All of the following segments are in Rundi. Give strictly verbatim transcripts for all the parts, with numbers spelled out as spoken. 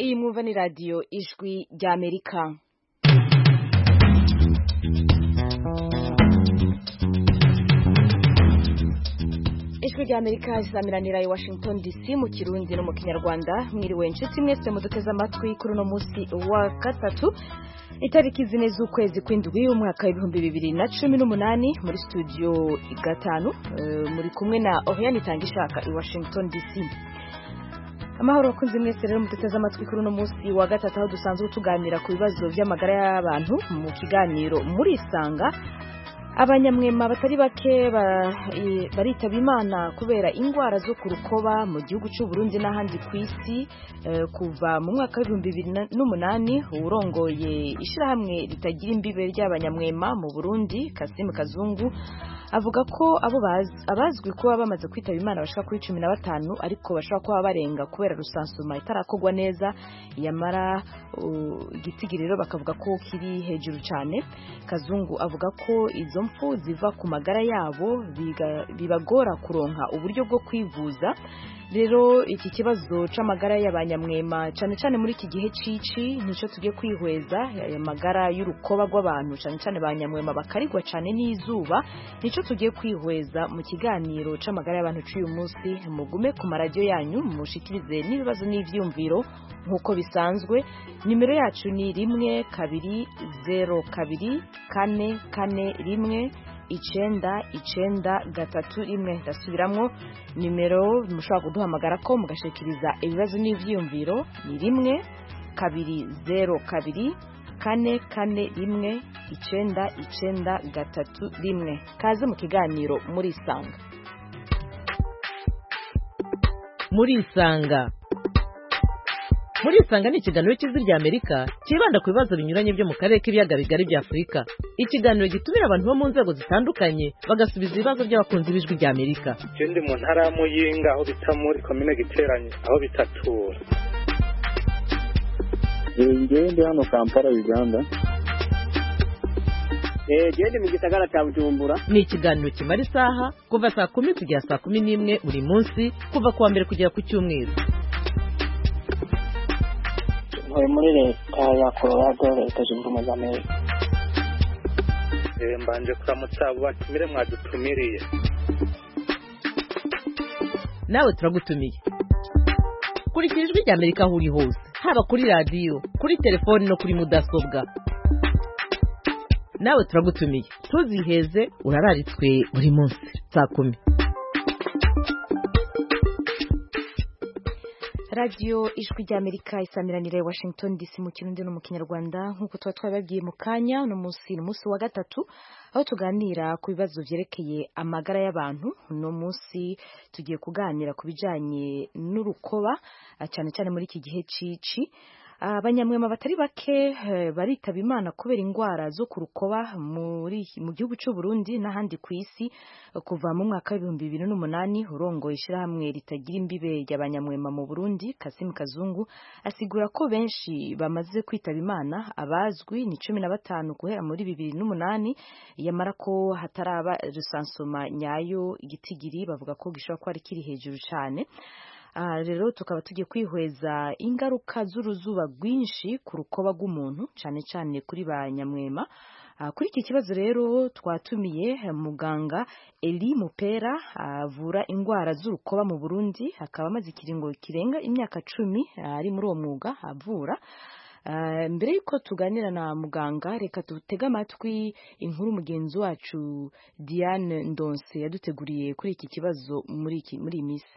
iyi mwumva ni radiyo ijwi ry'Amerika. Ijwi ry'Amerika risamiranira i Washington D C mu Kirundi no mu Kinyarwanda. Mwiriwe inshuti mwese muduteze amatwi kuri uno munsi wa gatatu itariki zine z'ukwezi kw'indwi umwaka w'ibihumbi bibiri na cumi n'umunani muri studio gatanu uh, muri kumwe na Oriane Tangishaka i Washington D C. Amahoro akunze mwese rero muduteze amatwi kuri uno munsi wa gatatu aho dusanzwe tuganira ku bibazo by'amagara y'abantu mu kiganiro muri Isanga. Abanyamwema batari bake baritaba Imana kubera ingwara zo ku rukoba mu gihugu cy'u Burundi n'ahandi ku isi kuva mu mwaka w'ibihumbi bibiri n'umunani. Urongoye ishirahamwe ritagira imbibe ry'abanyamwema mu Burundi Kassim Kazungu avuga ko abo abazwi kuba bamaze kwitaba Imana bashaka kuri cumi na batanu ariko bashaka kuba barenga kubera rusansuma itarakogwa neza, yamara igitigiriro bakavuga ko kiri hejuru cyane. Kazungu avuga ko izo mfu ziva ku magara yabo bibagora kuronka uburyo bwo kwivuza. Rero iki kibazo c'amagara y'abanyamwema cyane cyane muri iki gihe cici nico tugiye kwihweza, amagara y'urukoba rw'abantu cyane cyane abanyamwema bakarigwa cyane n'izuba, nico tugiye kwihweza mu kiganiro c'amagara y'abantu cy'uyu munsi. Mugume ku maradiyo yanyu mushikirize n'ibibazo n'ivyumviro nkuko bisanzwe. Nimero yacu ni rimwe kabiri zero kabiri kane kane rimwe icenda icenda gatatu rimwe. Ndasubiramwo nimero mushobora kuduhamagara ko mugashikiriza ibibazo n'ivyumviro ni rimwe kabiri zero kabiri kane kane rimwe icenda icenda gatatu rimwe. Kaze mu kiganiro muri Isanga. Muri Isanga Muri Isanga ni ikiganiro cy'Ijwi ry'Amerika kibanda ku bibazo binyuranye byo mu karere k'ibiyaga bigari bya Afurika. Ikiganiro gitumira abantu bo mu nzego zitandukanye bagasubiza ibibazo by'abakunzi b'Ijwi ry'Amerika. Je ndi mu ntara ya Muyinga aho bita muri commune Giteranye aho bitatura. Ngewe ndi hano Kampala Uganda. Eh je mu gisagara cya Bujumbura. Ni ikiganiro kimara isaha kuva saa kumi kugera saa kumi n'imwe buri munsi kuva kuwa mbere kugera ku cyumweru. Muri leta ya Colorado leta zunze ubumwe za Amerika. Eh mbanje kuramutsa abo batumire mwadutumiriye. Nawe turagutumiye. Kurikira Ijwi ry'Amerika aho uri hose, haba kuri radio, kuri telefone no kuri mudasobwa. Nawe turagutumiye. Tuziheze urararitswe buri munsi saa kumi. Radio Ijwi ry'Amerika isamiranira i Washington D C mu Kirundi no mu Kinyarwanda. Nkuko tuba twababwiye mu kanya no munsi no munsi wa gatatu aho tuganira ku bibazo vyerekeye amagara y'abantu. No munsi tugiye kuganira ku bijanye n'urukoba cyane cyane muri iki gihe cici. Abanyamwema batari bake baritaba Imana kubera ingwara zo ku rukoba muri mu gihugu cy'u Burundi n'ahandi ku isi kuva mu mwaka w'ibihumbi bibiri n'umunani. Urongoye ishirahamwe ritagira imbibe ry'abanyamwema mu Burundi Kassim Kazungu asigura ko benshi bamaze kwitaba Imana, abazwi ni cumi na batanu guhera muri bibiri n'umunani, yamara ko hataraba rusansoma nyayo igitigiri bavuga ko gishobora ko ari kiri hejuru cyane. Ah rero tukaba tugiye kwihweza ingaruka z'uruzuba rwinshi ku rukoba rw'umuntu cyane cyane kuri banyamwema. Ah kuri iki kibazo rero twatumiye muganga Eli Mupera avura ingwara z'urukoba mu Burundi, akaba amaze ikiringo kirenga imyaka cumi ari muri uwo mwuga avura. Uh, mbere yuko tuganira na muganga reka tutega amatwi inkuru mugenzi wacu Diane Ndonse yaduteguriye kuri iki kibazo muri iki muri imisi.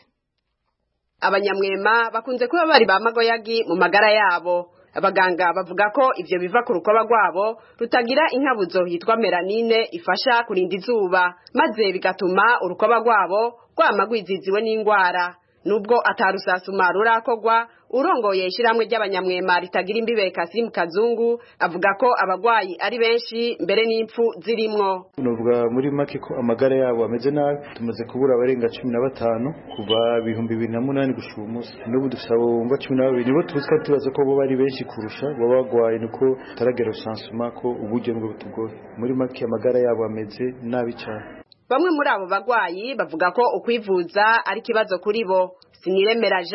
Abanyamwema bakunze kuba bari ba magoyagi mu magara yabo. Abaganga bavuga ko ivyo biva ku rukoba rwabo rutagira inkabuzo yitwa melanine ifasha kurinda izuba, maze bigatuma urukoba rwabo rwamagwiziziwe n'ingwara. Nubwo atarusasuma rurakogwa, urongoye ishiramwe ry'abanyamwema ritagira imbibe Kassim Kazungu avuga ko abagwayi ari benshi mbere n'impfu zirimwo. Nuvuga muri make ko amagara yabo ameze nabi, tumaze kubura abarenga cumi na batanu kuva ibihumbi bibiri na munani gushika umunsi. N'ubu dusaba umva cumi na babiri nibo tuzika tubaza ko bo bari benshi kurusha baba bagwaye, nuko taragera sansuma ko uburyo bwo butugoye. Muri make amagara yabo ameze nabi cyane. Bamwe muri abo bagwayi bavuga ko ukwivuza ari kibazo kuri bo. Siniremera Jacques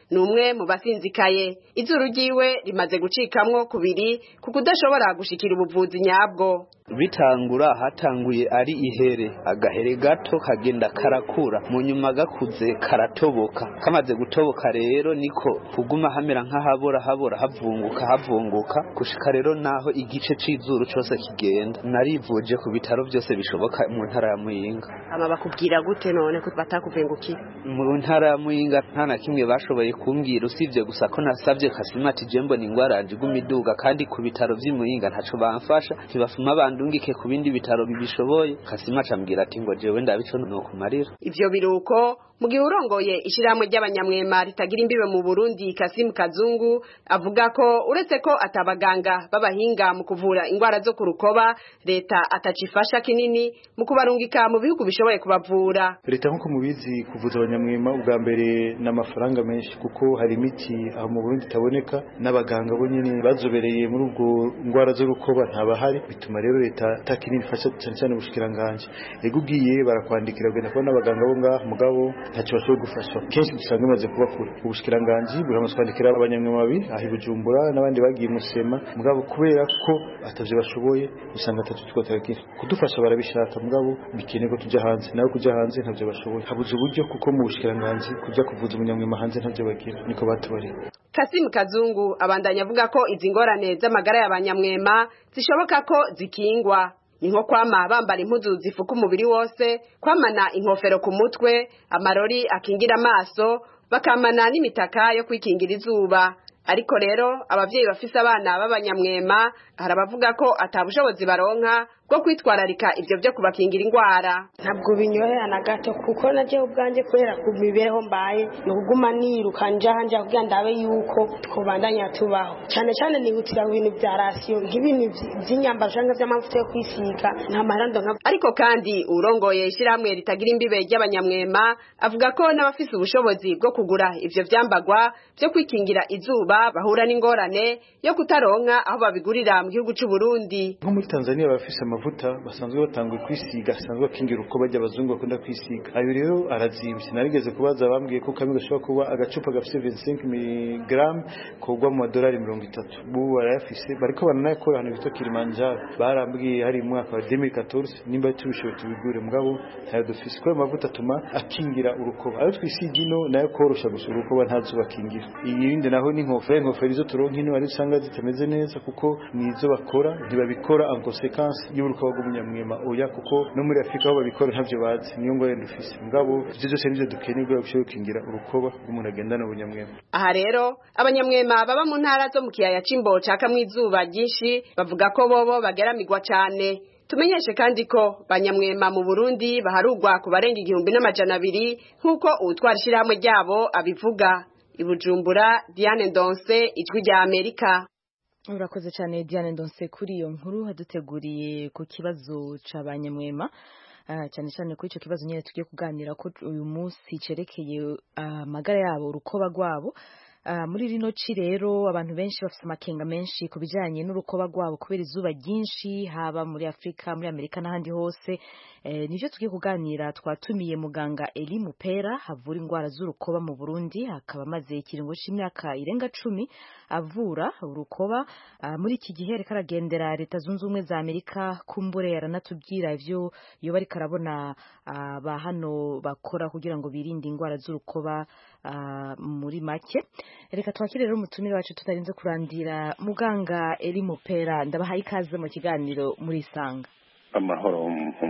ni umwe mu basinzikaye izuru ryiwe rimaze gucikamwo kubiri kuko udashobora gushikira ubuvuzi nyabwo. Bitangura hatanguye ari ihere, agahere gato kagenda karakura, mu nyuma gakuze karatoboka. Kamaze gutoboka rero niko kuguma hamera nk'ahabora habora havunguka havunguka gushika rero naho igice c'izuru cose kigenda. Narivuje ku bitaro byose bishoboka mu ntara ya Muyinga. Ama bakubwira gute none ko batakuvengukiye? Mu ntara ya Muyinga nta na kimwe bashoboye kumbwira usivye gusa ko nasavye Kasima ati jembo ni ngwara njigumiduga kandi ku bitaro vy'Imuyinga ntaco bamfasha, ntibafuma bandungike ku bindi bitaro bibishoboye. Kasima acambwira ati ngo jewe ndabico no kumarira. Ivyo biruko mu gihe urongoye ishiramwe ry'abanyamwema ritagira imbibe mu Burundi Kassim Kazungu avuga ko uretse ko atabaganga babahinga mu kuvura ingwara zo kurukoba, leta atacifasha kinini mu kubarungika mu bihugu bishoboye kubavura. Leta nko mubizi kuvuza abanyamwema ubwa mbere n'amafaranga menshi kuko hari imiti aho mu Burundi itaboneka n'abaganga bo nyene bazobereye muri ubwo ngwara zo rukoba ntabahari, bituma rero leta takinini fasha cyane cyane ubushikiranganje. Ego ugiye barakwandikira ugenda kubona abaganga bo ngaho mugabo ntacyo bashoboye gufasha. Kenshi dusanga bimaze kuba kure. Ubushikiranganje buramuswandikira abanyamwema babi ahi Bujumbura n'abandi bagiye musema mugabo kubera ko atavye bashoboye usanga atatu twatagira kudufasha barabishaka mugabo bikene ko tujya hanze nawe kujya hanze ntavyo bashoboye. Habuze uburyo kuko mu bushikiranganje kujya kuvuza umunyamwema hanze ntavyo bagira niko batubari. Kassim Kazungu abandanya avuga ko izi ngorane z'amagara y'abanyamwema zishoboka ko zikingwa. Ni nko kwama bambara impuzu zifuka umubiri wose, kwamana inkofero ku mutwe, amarori akingira amaso, bakamana n'imitaka yo kwikingira izuba. Ariko rero abavyeyi bafise abana b'abanyamwema harabavuga ko atabushobozi baronka bwo kwitwararika ivyo byo kubakingira ingwara. Ntabwo binyohera na gato kuko naje ubwanje kwera ku mibereho mbaye no kuguma niruka njaha nja kugira ndabe yuko twobandanya tubaho. Cyane cyane nihutira ibintu bya rasiyo nk'ibintu by'inyambaro cyangwa by'amavuta yo kwisiga nta marando nka. Ariko kandi urongoye ishiramwe ritagira imbibe ry'abanyamwema avuga ko n'abafise ubushobozi bwo kugura ivyo vyambagwa byo kwikingira izuba bahura n'ingorane yo kutaronka aho babigurira mu gihugu cy'u Burundi. Nko muri Tanzania bafise amavuta basanzwe batangwe kwisiga asanzwe bakingira uko bajya abazungu bakunda kwisiga. Ayo rero arazimvye. Narigeze kubaza bambwiye ko kamwe gashobora kuba agacupa gafise vingt-cinq milligrammes kogwa mu dolari mirongo itatu. Bubu barayafise bariko baranayakora hano bita Kilimanjaro. Barambwiye hari mu mwaka wa deux mille quatorze nimba tubishoboye tubigure mugabo ntayo dufise ko amavuta atuma akingira urukoba. Ayo twisiga ino nayo korosha gusa urukoba ntazo bakingira. Iyindi naho ni nkofero nkofero izo turonka ino ari usanga zitameze neza kuko nizo bakora ntibabikora en conséquence y'urukoba rw'umunyamwema oya kuko no muri Afrika aho babikora ntavyo bazi niyo ngo yenda ufise mugabo ivyo byose nivyo dukeneye bwo gushobora gukingira urukoba rw'umuntu agendana ubunyamwema. Aha rero abanyamwema baba mu ntara zo mu kiyaya c'Imbo cakamwe izuba ryinshi bavuga ko bobo bageramirwa cane. Tumenyeshe kandi ko banyamwema mu Burundi baharugwa ku barenga igihumbi n'amajana abiri nk'uko uwutwara ishiramwe ryabo abivuga. Ibujumbura Diane Ndonse ijwi rya Amerika. Urakoze cyane Diane Ndonse kuri iyo nkuru haduteguriye ku kibazo c'abanyamwema. Uh, cyane cyane kuri ico kibazo nyene tugiye kuganira ko uyu munsi cerekeye amagara uh, yabo urukoba rwabo. Uh, muri rino ci rero abantu benshi bafite amakenga menshi ku bijanye n'urukoba rwabo kubera izuba ryinshi haba muri Afrika muri Amerika n'ahandi hose. Eh, nivyo tugiye kuganira twatumiye muganga Eli Mupera havura ingwara z'urukoba mu Burundi akaba amaze ikiringo c'imyaka irenga cumi avura urukoba. Uh, muri iki gihe reka aragendera leta zunze ubumwe za Amerika kumbure yaranatubwira ivyo yoba ariko arabona uh, ba hano bakora kugira ngo birinde ingwara z'urukoba uh, muri make. Reka twakire rero umutumire wacu tutarinze kurandira muganga Eli Mupera ndabahaye ikaze mu kiganiro muri Sanga. Amahoro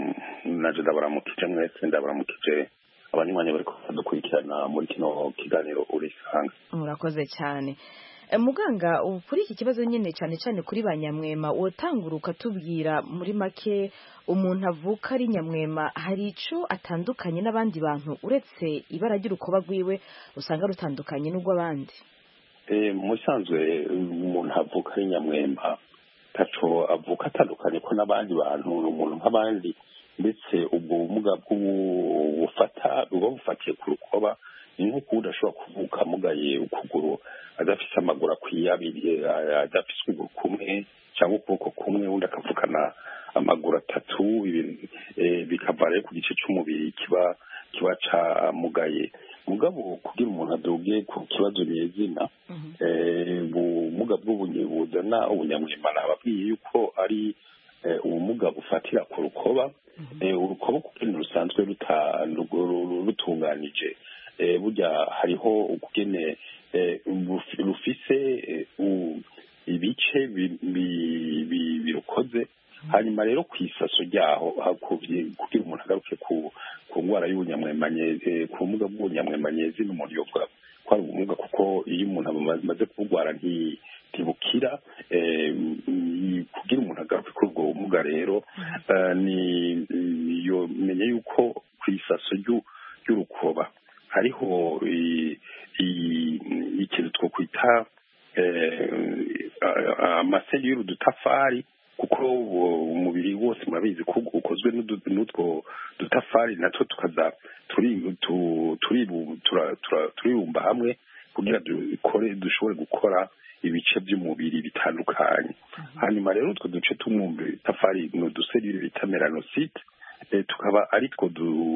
naje ndabaramukije mwese ndabaramukije abanywanyi bari kudukurikirana muri kino kiganiro uri Sanga. Murakoze cyane. E, muganga kuri iki kibazo nyene cyane cyane kuri banyamwema wotanguruka tubwira muri make umuntu avuka ari nyamwema hari ico atandukanye n'abandi bantu uretse ibara ry'urukoba rwiwe usanga rutandukanye n'ubwo abandi. Eh musanzwe umuntu avuka ari nyamwema taco avuka atandukanye ko n'abandi bantu umuntu nk'abandi ndetse ubwo bumuga bw'ubufata bwo bufatiye ku rukoba ni nko udashobora kuvuka mugaye ukuguru adafise amaguru akwiye abiri adafise ukuguru kumwe cyangwa ukuboko kumwe undi akavukana amaguru atatu bikava rero ku gice cy'umubiri kiba kiba ca mugaye mugabo kugira umuntu adoge ku kibazo nyezina ubumuga bw'ubunye buzana ubunyamwema nababwiye yuko ari ubumuga bufatira ku rukoba urukoba kuko rusanzwe rutunganije burya hariho ukugene rufise ibice birukoze hanyuma rero ku isaso ryaho kugira umuntu agaruke ku ndwara y'ubunyamwemanyezi ku bumuga bw'ubunyamwemanyezi n'umuntu yovuga ko ari ubumuga kuko iyo umuntu amaze kubugwara ntibukira kugira umuntu agaruke kuri ubwo bumuga rero ni menye yuko ku isaso ry'urukoba hariho ikintu twokwita amaseri y'urudutafari kuko umubiri wose murabizi ko ukozwe n'utwo dutafari natwo tukaza turibumba hamwe kugira dukore dushobore gukora ibice by'umubiri bitandukanye hanyuma rero utwo duce tw'umwumbi itafari ni uduserire bita melanosite tukaba ari two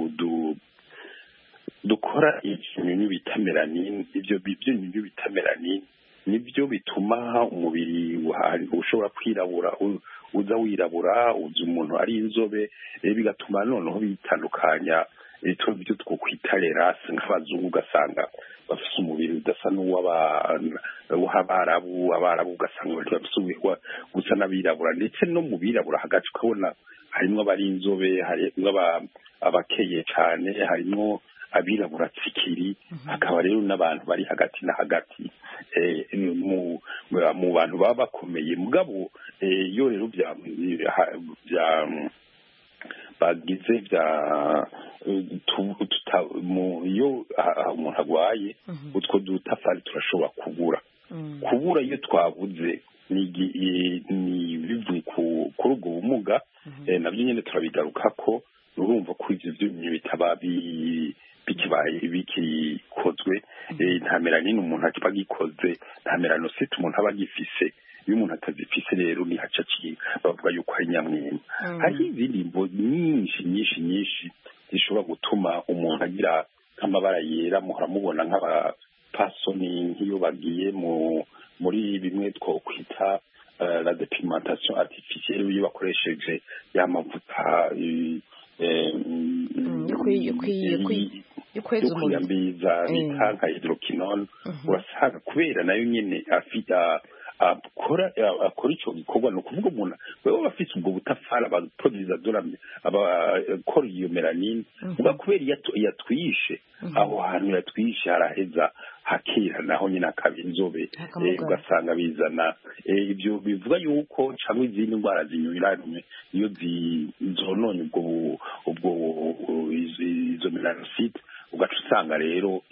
dukora ibyunyunyu bita melanine ibyo byunyunyu bita melanine nibyo bituma umubiri ushobora kwirabura uza wirabura uza umuntu ari inzobe bigatuma noneho bitandukanya ibyo twokwita lerase nk'abazungu ugasanga bafite umubiri udasa n'uw'abarabu abarabu ugasanga bafite gusa n'abirabura ndetse no mu birabura hagati ukabona harimo abari inzobe harimo abakeye cyane harimo abirabura tsikiri hakaba rero n'abantu bari hagati na hagati mu bantu baba bakomeye mugabo iyo rero bya bagize bya iyo umuntu arwaye utwo dutafari turashobora kubura kubura iyo twabuze ni bivuye kuri ubwo bumuga nabyo nyine turabigaruka ko urumva ko ibyo byumye bitaba bikibaye bikikozwe nta melanine umuntu aba agikoze nta melanosite umuntu aba agifise iyo umuntu atazifise rero ni haca bavuga yuko ari nyamwema hari izindi mbo nyinshi nyinshi nyinshi zishobora gutuma umuntu agira nk'amabara yera muhora mubona nk'abapasoni nk'iyo bagiye muri bimwe twokwita la depigmentation artificielle iyo bakoresheje ya mavuta yo kwiyambiza bita nka hydroquinone urasanga kubera nayo nyene afite akora akora icyo gikorwa ni ukuvuga umuntu baba bafite ubwo butafari abaproduza dorame abakora iyo melanine uba kubera yatwishe aho hantu yatwishe haraheza hakira naho nyine akaba inzobe ugasanga bizana ibyo bivuga yuko cyangwa izindi ndwara zinyuranye iyo zononye ubwo ubwo izo melanosite ugaca usanga rero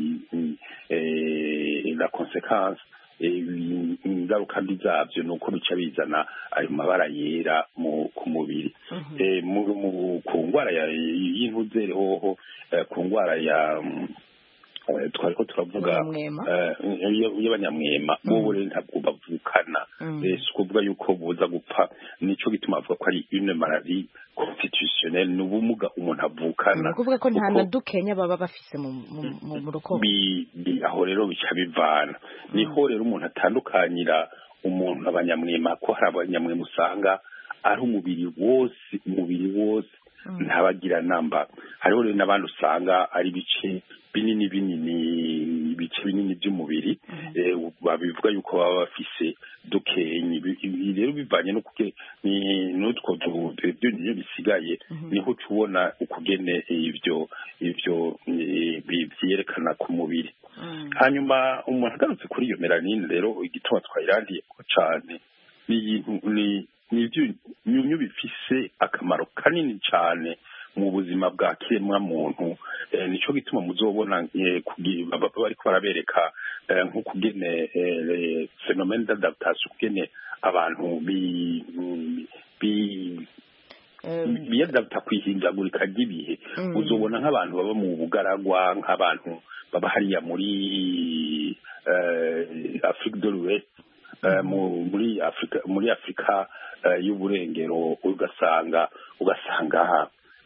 la conséquence ingaruka mbi zabyo ni uko bica bizana ayo mabara yera ku mubiri ku ndwara y'intuzere hoho ku ndwara ya twari ko turavuga y'abanyamwema bo rero ntabwo bavukana si ukuvuga yuko buza gupfa nicyo gituma bavuga ko ari une maladie constitutionnelle ni ubumuga umuntu avukana ni ukuvuga ko nta na dukenya baba bafise mu rukoba aho rero bica bivana niho rero umuntu atandukanyira umuntu abanyamwema ko hari abanyamwema usanga ari umubiri wose umubiri wose ntabagira namba hariho rero n'abandi usanga ari ibice binini binini ibice binini by'umubiri babivuga yuko baba bafise dukenyi rero bivanye no kuke n'utwo byonyine bisigaye niho tubona ukugene ibyo ibyo byerekana ku mubiri hanyuma umuntu agarutse kuri iyo melanine rero igituma twayirandiye ko cyane ni ibyunyunyu bifise akamaro kanini cyane mu buzima bwa kiremwa muntu nicyo gituma muzobona bariko barabereka nk'ukugene phénomène d'adaptation kugene abantu biyadapta kwihindagurika ry'ibihe uzobona nk'abantu baba mu bugaragwa nk'abantu baba hariya muri Afrique de l'Ouest muri Afrika muri Afrika y'uburengero ugasanga ugasanga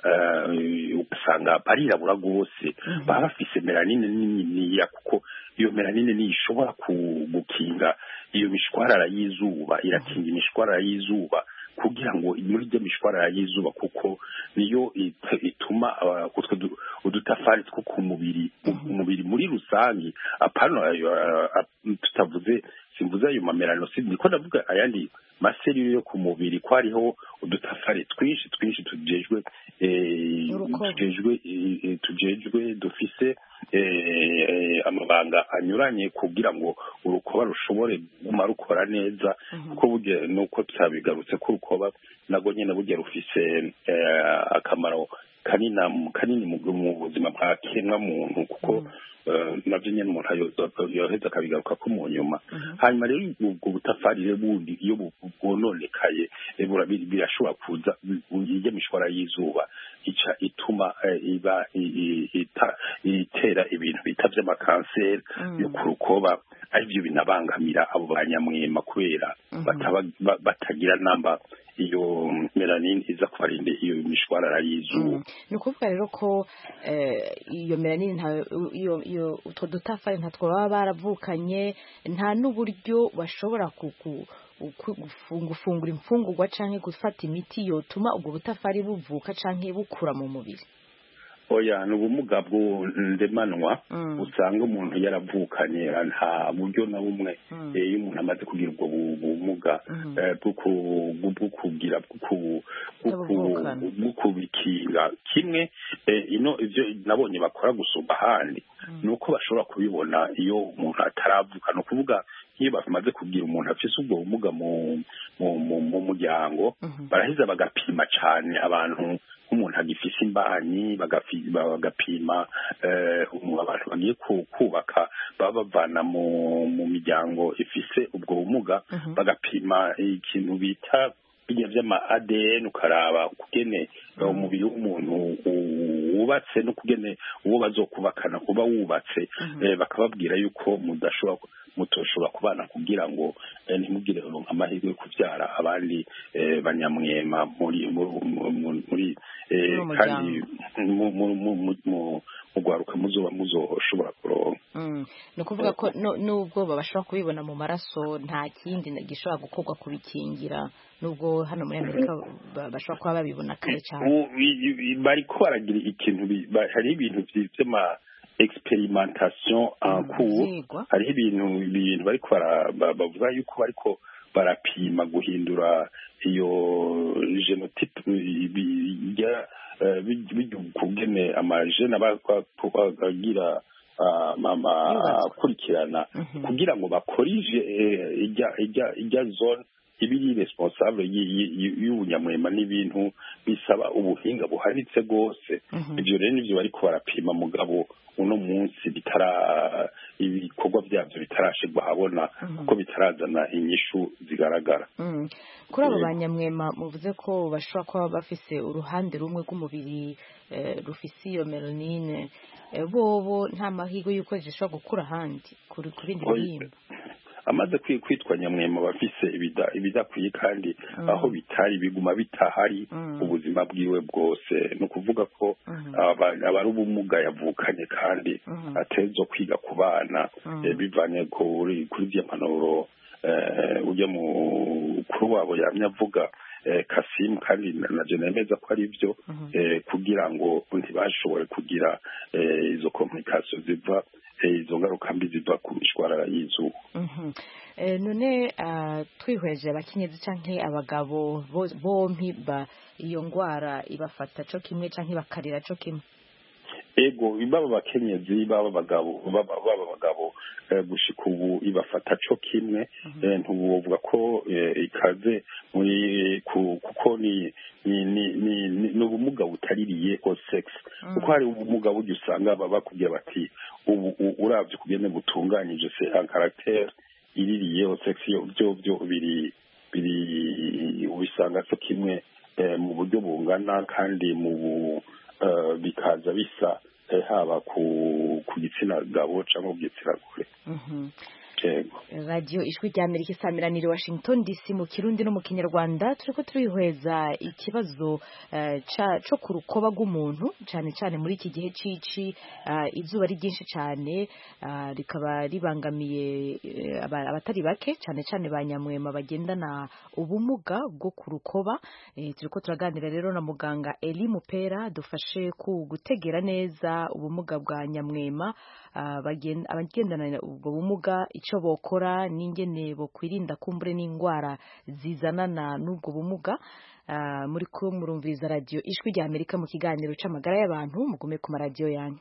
ugasanga barirabura rwose baba bafise melanine niniya kuko iyo melanine niyo ishobora gukinga iyo mishwarara y'izuba, irakinga imishwarara y'izuba kugira ngo muri ryo mishwarara y'izuba kuko niyo ituma udutafari two ku mubiri umubiri muri rusange apana tutavuze simvuze ayo mamelanoside niko ndavuga ayandi maseri yo ku mubiri ko hariho udutafari twinshi twinshi tujejwe tujejwe tujejwe dufise amabanga anyuranye kugira ngo urukoba rushobore guma rukora neza kuko burya nuko tutabigarutse ko urukoba nago nyene burya rufise akamaro kanina kanini mu buzima bwa kiremwa muntu kuko navyo nyene umuntu yoheza akabigaruka ko mu nyuma hanyuma rero ubwo butafari rero bundi iyo bwononekaye birashobora kuza irya mishwara y'izuba ica ituma iba itera ibintu bita vy'amakanseri yo ku rukoba arivyo binabangamira abo banyamwema kubera batagira namba iyo melanine iza kubarinda iyo mishwarara y'izuba. Ni ukuvuga rero ko iyo melanine iyo iyo utwo dutafari ntatwo baba baravukanye nta n'uburyo bashobora gufungura imfungurwa canke gufata imiti yotuma ubwo butafari buvuka canke bukura mu mubiri. Oya ni ubumuga bw'indemanwa usanga umuntu yaravukanye nta buryo na bumwe iyo umuntu amaze kugira ubwo bumuga bwo kugira bwo kubikinga kimwe ino ivyo nabonye bakora gusumba ahandi nuko bashobora kubibona iyo umuntu ataravuka no kuvuga nk'iyo bamaze kugira umuntu afise ubwo bumuga mu mu muryango baraheza bagapima cane abantu umuntu agifise imbanyi bagapima abantu bagiye kubaka baba bavana mu miryango ifise ubwo bumuga bagapima ikintu bita bijya vy'ama A D N ukaraba kugene umubiri w'umuntu wubatse no kugene uwo bazokubakana kuba wubatse bakababwira yuko mudashobora mutoshobora kubana kugira ngo ntimugire amahirwe yo kuvyara abandi banyamwema muri muri kandi mu gwaruka muzoba muzoshobora kuronka ni ukuvuga ko nubwo bashobora kubibona mu maraso nta kindi gishobora gukorwa kubikingira nubwo hano muri Amerika bashobora kuba babibona kare cyane bariko baragira ikintu hari ibintu vy'ama experimentation en cours hari ibintu ibintu bariko bavuga yuko bariko barapima guhindura iyo genotype bijya kugene amajene abagira akurikirana kugira ngo bakorije ijya zone ibiri responsable y'ubunyamwema n'ibintu bisaba ubuhinga buhanitse rwose ibyo rero nivyo bariko barapima mugabo uno munsi bitara ibikorwa byavyo bitarashirwa habona kuko bitarazana inyishu zigaragara. Kuri abo banyamwema muvuze ko bashobora kuba bafise uruhande rumwe rw'umubiri rufise iyo melanine bobo nta mahirwe yuko zishobora gukura ahandi kuri bindi bihimba amaze kwitwa nyamwema bafise ibidakwiye kandi aho bitari biguma bitahari ubuzima bwiwe bwose no kuvuga ko abari ubumuga yavukanye kandi atezo kwiga ku bana bivanye kuri kuri by'impanuro ujya mu kuri wabo yamye avuga Kasim kandi na je nemeza ko ari byo kugira ngo ntibashobore kugira izo communication ziva izo ngaruka mbi ziva ku mishwarara y'izuba. None twihweje abakenyezi canke abagabo bompi iyo ngwara ibafata co kimwe canke bakarira co kimwe? Ego baba abakenyezi baba abagabo baba abagabo gushika ubu ibafata co kimwe ntuvuga ko ikaze muri kuko ni ni ubumuga butaririye o sex kuko hari ubumuga buryo usanga baba bakubwira bati ubu uravye kugene butunganyije se un caractère iririye o sex byo byo biri biri ubisanga co kimwe mu buryo bungana kandi mu bikaza bisa haba ku gitsina gabo cyangwa ku gitsina gore. Radio Ijwi rya Amerika isamiranira Washington D C mu Kirundi no mu Kinyarwanda turiko turihweza ikibazo uh, co ku rukoba rw'umuntu cyane cyane muri iki gihe cici uh, izuba ari ryinshi cyane uh, rikaba ribangamiye uh, abatari bake cyane cyane banyamwema bagendana ubumuga bwo ku rukoba. E, turiko turaganira rero na muganga Eli Mupera dufashe ku gutegera neza ubumuga bwa nyamwema uh, abagendana ubwo bumuga ico bokora n'ingene bo kwirinda kumbure n'indwara zizanana n'ubwo bumuga. Uh, muri ko murumviriza radio Ijwi rya Amerika mu kiganiro c'amagara y'abantu mugume ku maradiyo yanyu.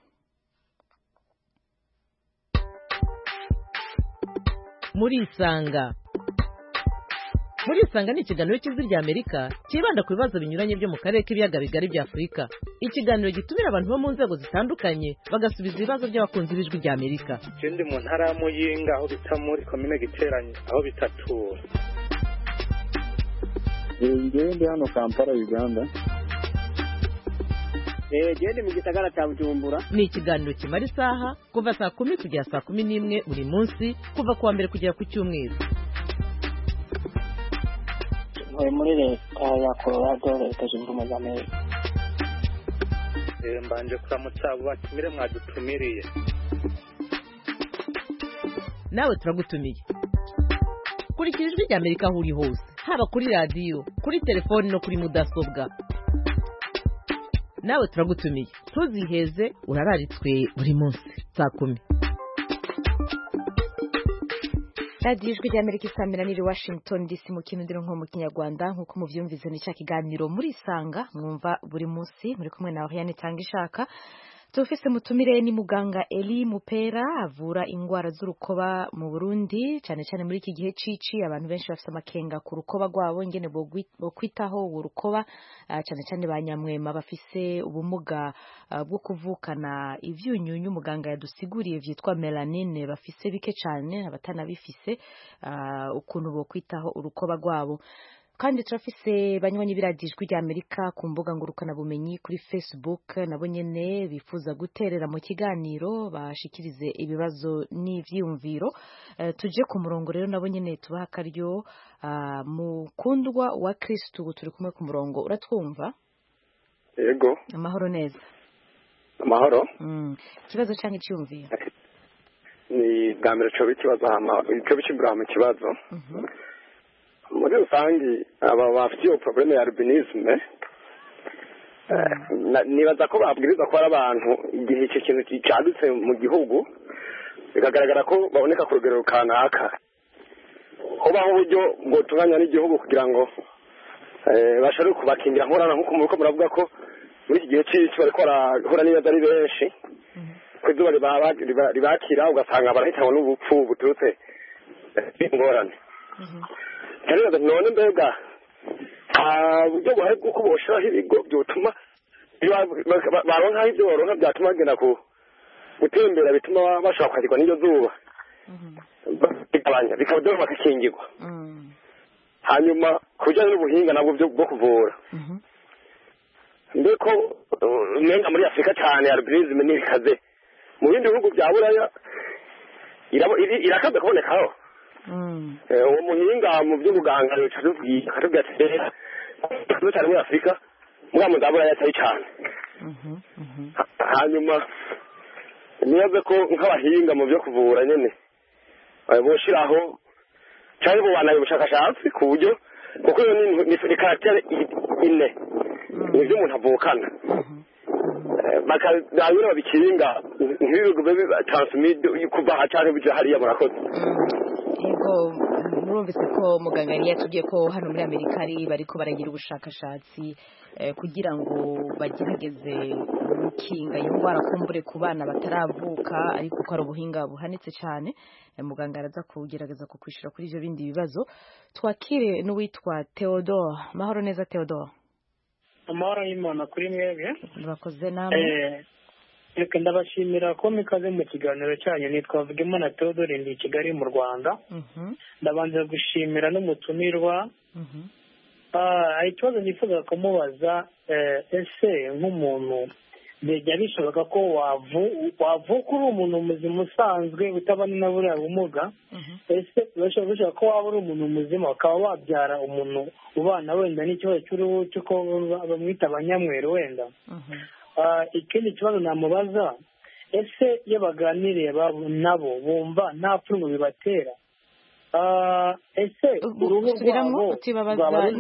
Muri isanga muri isanga ni ikiganiro cy'Ijwi rya Amerika kibanda ku bibazo binyuranye byo mu karere k'ibiyaga bigari bya Afurika. Ikiganiro gitumira abantu bo mu nzego zitandukanye bagasubiza ibibazo by'abakunzi b'Ijwi rya Amerika. Ikindi mu ntara ya Muyinga aho bita muri komine Giteranye aho bitatura. Ngende hano Kampala Uganda. Eh gende mu gisagara cya Bujumbura. Ni ikiganiro kimara isaha kuva saa kumi kugera saa kumi n'imwe buri munsi kuva kuwa mbere kugera ku cyumweru. Muri leta ya Colorado leta zunze ubumwe za Amerika. Eh mbanje kuramutsa abo batumire mwadutumiriye. Nawe turagutumiye. Kurikira Ijwi rya Amerika aho uri hose haba kuri radio kuri telefone no kuri mudasobwa. Nawe turagutumiye tuziheze urararitswe buri munsi saa kumi. Radio Ijwi rya Amerika isamiranira Washington D C mu Kirundi no mu Kinyarwanda nkuko muvyumvise ni cya kiganiro muri isanga mwumva buri munsi muri kumwe na Oriane Tangishaka. Tufise mutumire ni muganga Eli Mupera avura ingwara z'urukoba mu Burundi cyane cyane muri iki gihe cici abantu benshi bafite amakenga ku rukoba rwabo ingene bo kwitaho urukoba cyane cyane banyamwema bafise ubumuga uh, bwo kuvukana ivyunyunyu muganga yadusiguriye vyitwa melanine bafise bike cyane abatana bifise uh, ukuntu bo kwitaho urukoba rwabo. Kandi turafise banywanyi biradijwe rya Amerika ku mbuga ngurukana bumenyi kuri Facebook nabo nyene bifuza guterera mu kiganiro bashikirize ibibazo n'ivyumviro. Uh, tuje ku murongo rero nabo nyene tubaha karyo uh, mukundwa wa Kristo turi kumwe ku murongo uratwumva? Yego. Amahoro neza. Amahoro. Mm. Kibazo cyangwa icyumviro? Ni bwambere cyo bikibazo hama cyo bikibura mu kibazo. Mhm. Mm muri rusange aba bafite iyo probleme ya albinisme nibaza ko babwiriza ko ari abantu igihe icyo kintu cyadutse mu gihugu bikagaragara ko baboneka ku rugero kanaka hobaho uburyo ngo tunganya n'igihugu kugira ngo bashobore kubakingira nkorana nk'uko muriko muravuga ko muri iki gihe cy'isi bariko barahura n'ibibazo ari benshi ko izuba ribakira ugasanga barahitanwa n'ubupfu buturutse ingorane. Kariya none mbega buryo buhari bw'uko boshiraho ibigo byotuma baronka ibyo baronka byatuma bagenda ku gutembera bituma bashobora kwakirwa n'iryo zuba bikabanya bikaba bakakingirwa. Hanyuma ku bijyanye n'ubuhinga nabwo bwo kuvura mbeko umenga muri Afurika cyane albinisme ni ikaze mu bindi bihugu bya Buraya irakaze kubonekaho. uwo muhinga mu by'ubuganga yacatubwiye akatubwira ati cyane muri Afurika muri mu ndabura yatari cyane. Hanyuma nibaze ko nk'abahinga mu byo kuvura nyene boshiraho cyane bo banaye ubushakashatsi ku buryo kuko ni karaktere ine nibyo umuntu avukana bakadabira babikinga nk'ibigo bibi transmit kuva hacane bije hariya murakoze. Yego murumvise ko muganga yari yatubwiye ko hano muri Amerika ari bariko baragira ubushakashatsi eh, kugira ngo bagerageze gukinga indwara kumbure ku bana bataravuka ariko ko ari ubuhinga buhanitse cyane. eh, muganga araza kugerageza kukwishura kuri ivyo bindi bibazo. Twakire n'uwitwa Theodore. Mahoro neza Theodore. Amahoro y'Imana kuri mwebwe. Murakoze namwe. Eh Reka ndabashimira ko mikaze mu kiganiro cyanyu nitwa Vugimana Theodore ndi Kigali mu Rwanda. Mhm. Ndabanza gushimira n'umutumirwa. Mhm. Ah, ikibazo nifuza kumubaza eh ese nk'umuntu bijya bishoboka ko wavuka uri umuntu muzima usanzwe utabona na buriya bumuga ese birashoboka ko waba uri umuntu muzima ukaba wabyara umuntu ubana wenda n'ikibazo cy'uruhu cy'uko bamwita abanyamweru wenda. Ikindi kibazo namubaza, ese iyo baganiriye nabo bumva nta pfunwe bibatera? Ese uruhu rwabo rwaba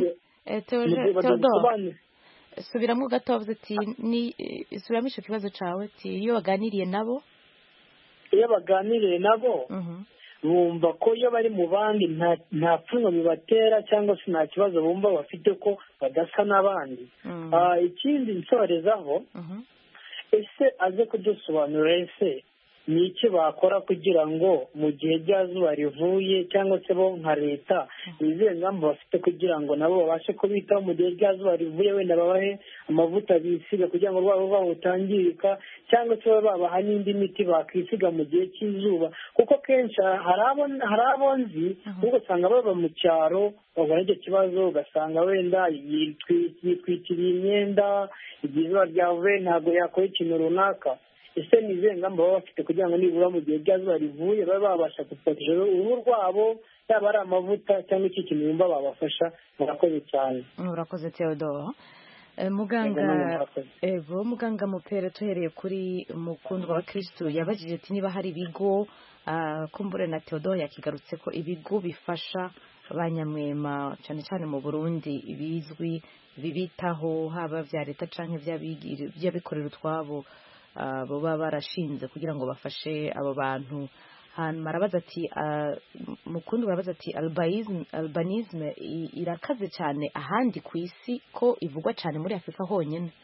subiramo gato wavuze ati ni subiramo icyo kibazo cyawe ati iyo baganiriye nabo iyo baganiriye nabo bumva ko iyo bari mu bandi nta pfunwe bibatera cyangwa se nta kibazo bumva bafite ko badasa n'abandi. Ikindi nsorezaho, ese aze kudusobanurira ese ni iki bakora kugira ngo mu gihe ry'izuba rivuye cyangwa se bo nka leta izihe ngamba bafite kugira ngo nabo babashe kubitaho mu gihe ry'izuba rivuye, wenda babahe amavuta bisiga kugira ngo urwabo rwabo rutangirika cyangwa se babe babaha n'indi miti bakwisiga mu gihe cy'izuba, kuko kenshi hari abo nzi ubwo usanga baba mu cyaro bahura n'icyo kibazo, ugasanga wenda yitwikiriye imyenda igihe izuba ryavuye ntabwo yakora ikintu runaka. Ese ni izihe ngamba baba bafite kugira ngo nibura mu gihe ry'izuba rivuye babe babasha guproteja uruhu rwabo, yaba ari amavuta cyangwa iki kintu bumva babafasha? Murakoze cyane. Murakoze Theodore. Muganga Evo, muganga Mupere, tuhereye kuri Mukundwa wa Kristo yabajije ati niba hari ibigo kumbure na Theodore yakigarutse ko ibigo bifasha abanyamwema cyane cyane mu Burundi bizwi bibitaho, haba vya leta canke vy'abikorera utwabo baba barashinze kugira ngo bafashe abo bantu. Hanyuma arabaza ati Mukundu arabaza ati albinisme irakaze cyane ahandi ku isi ko ivugwa cyane muri Afrika honyine?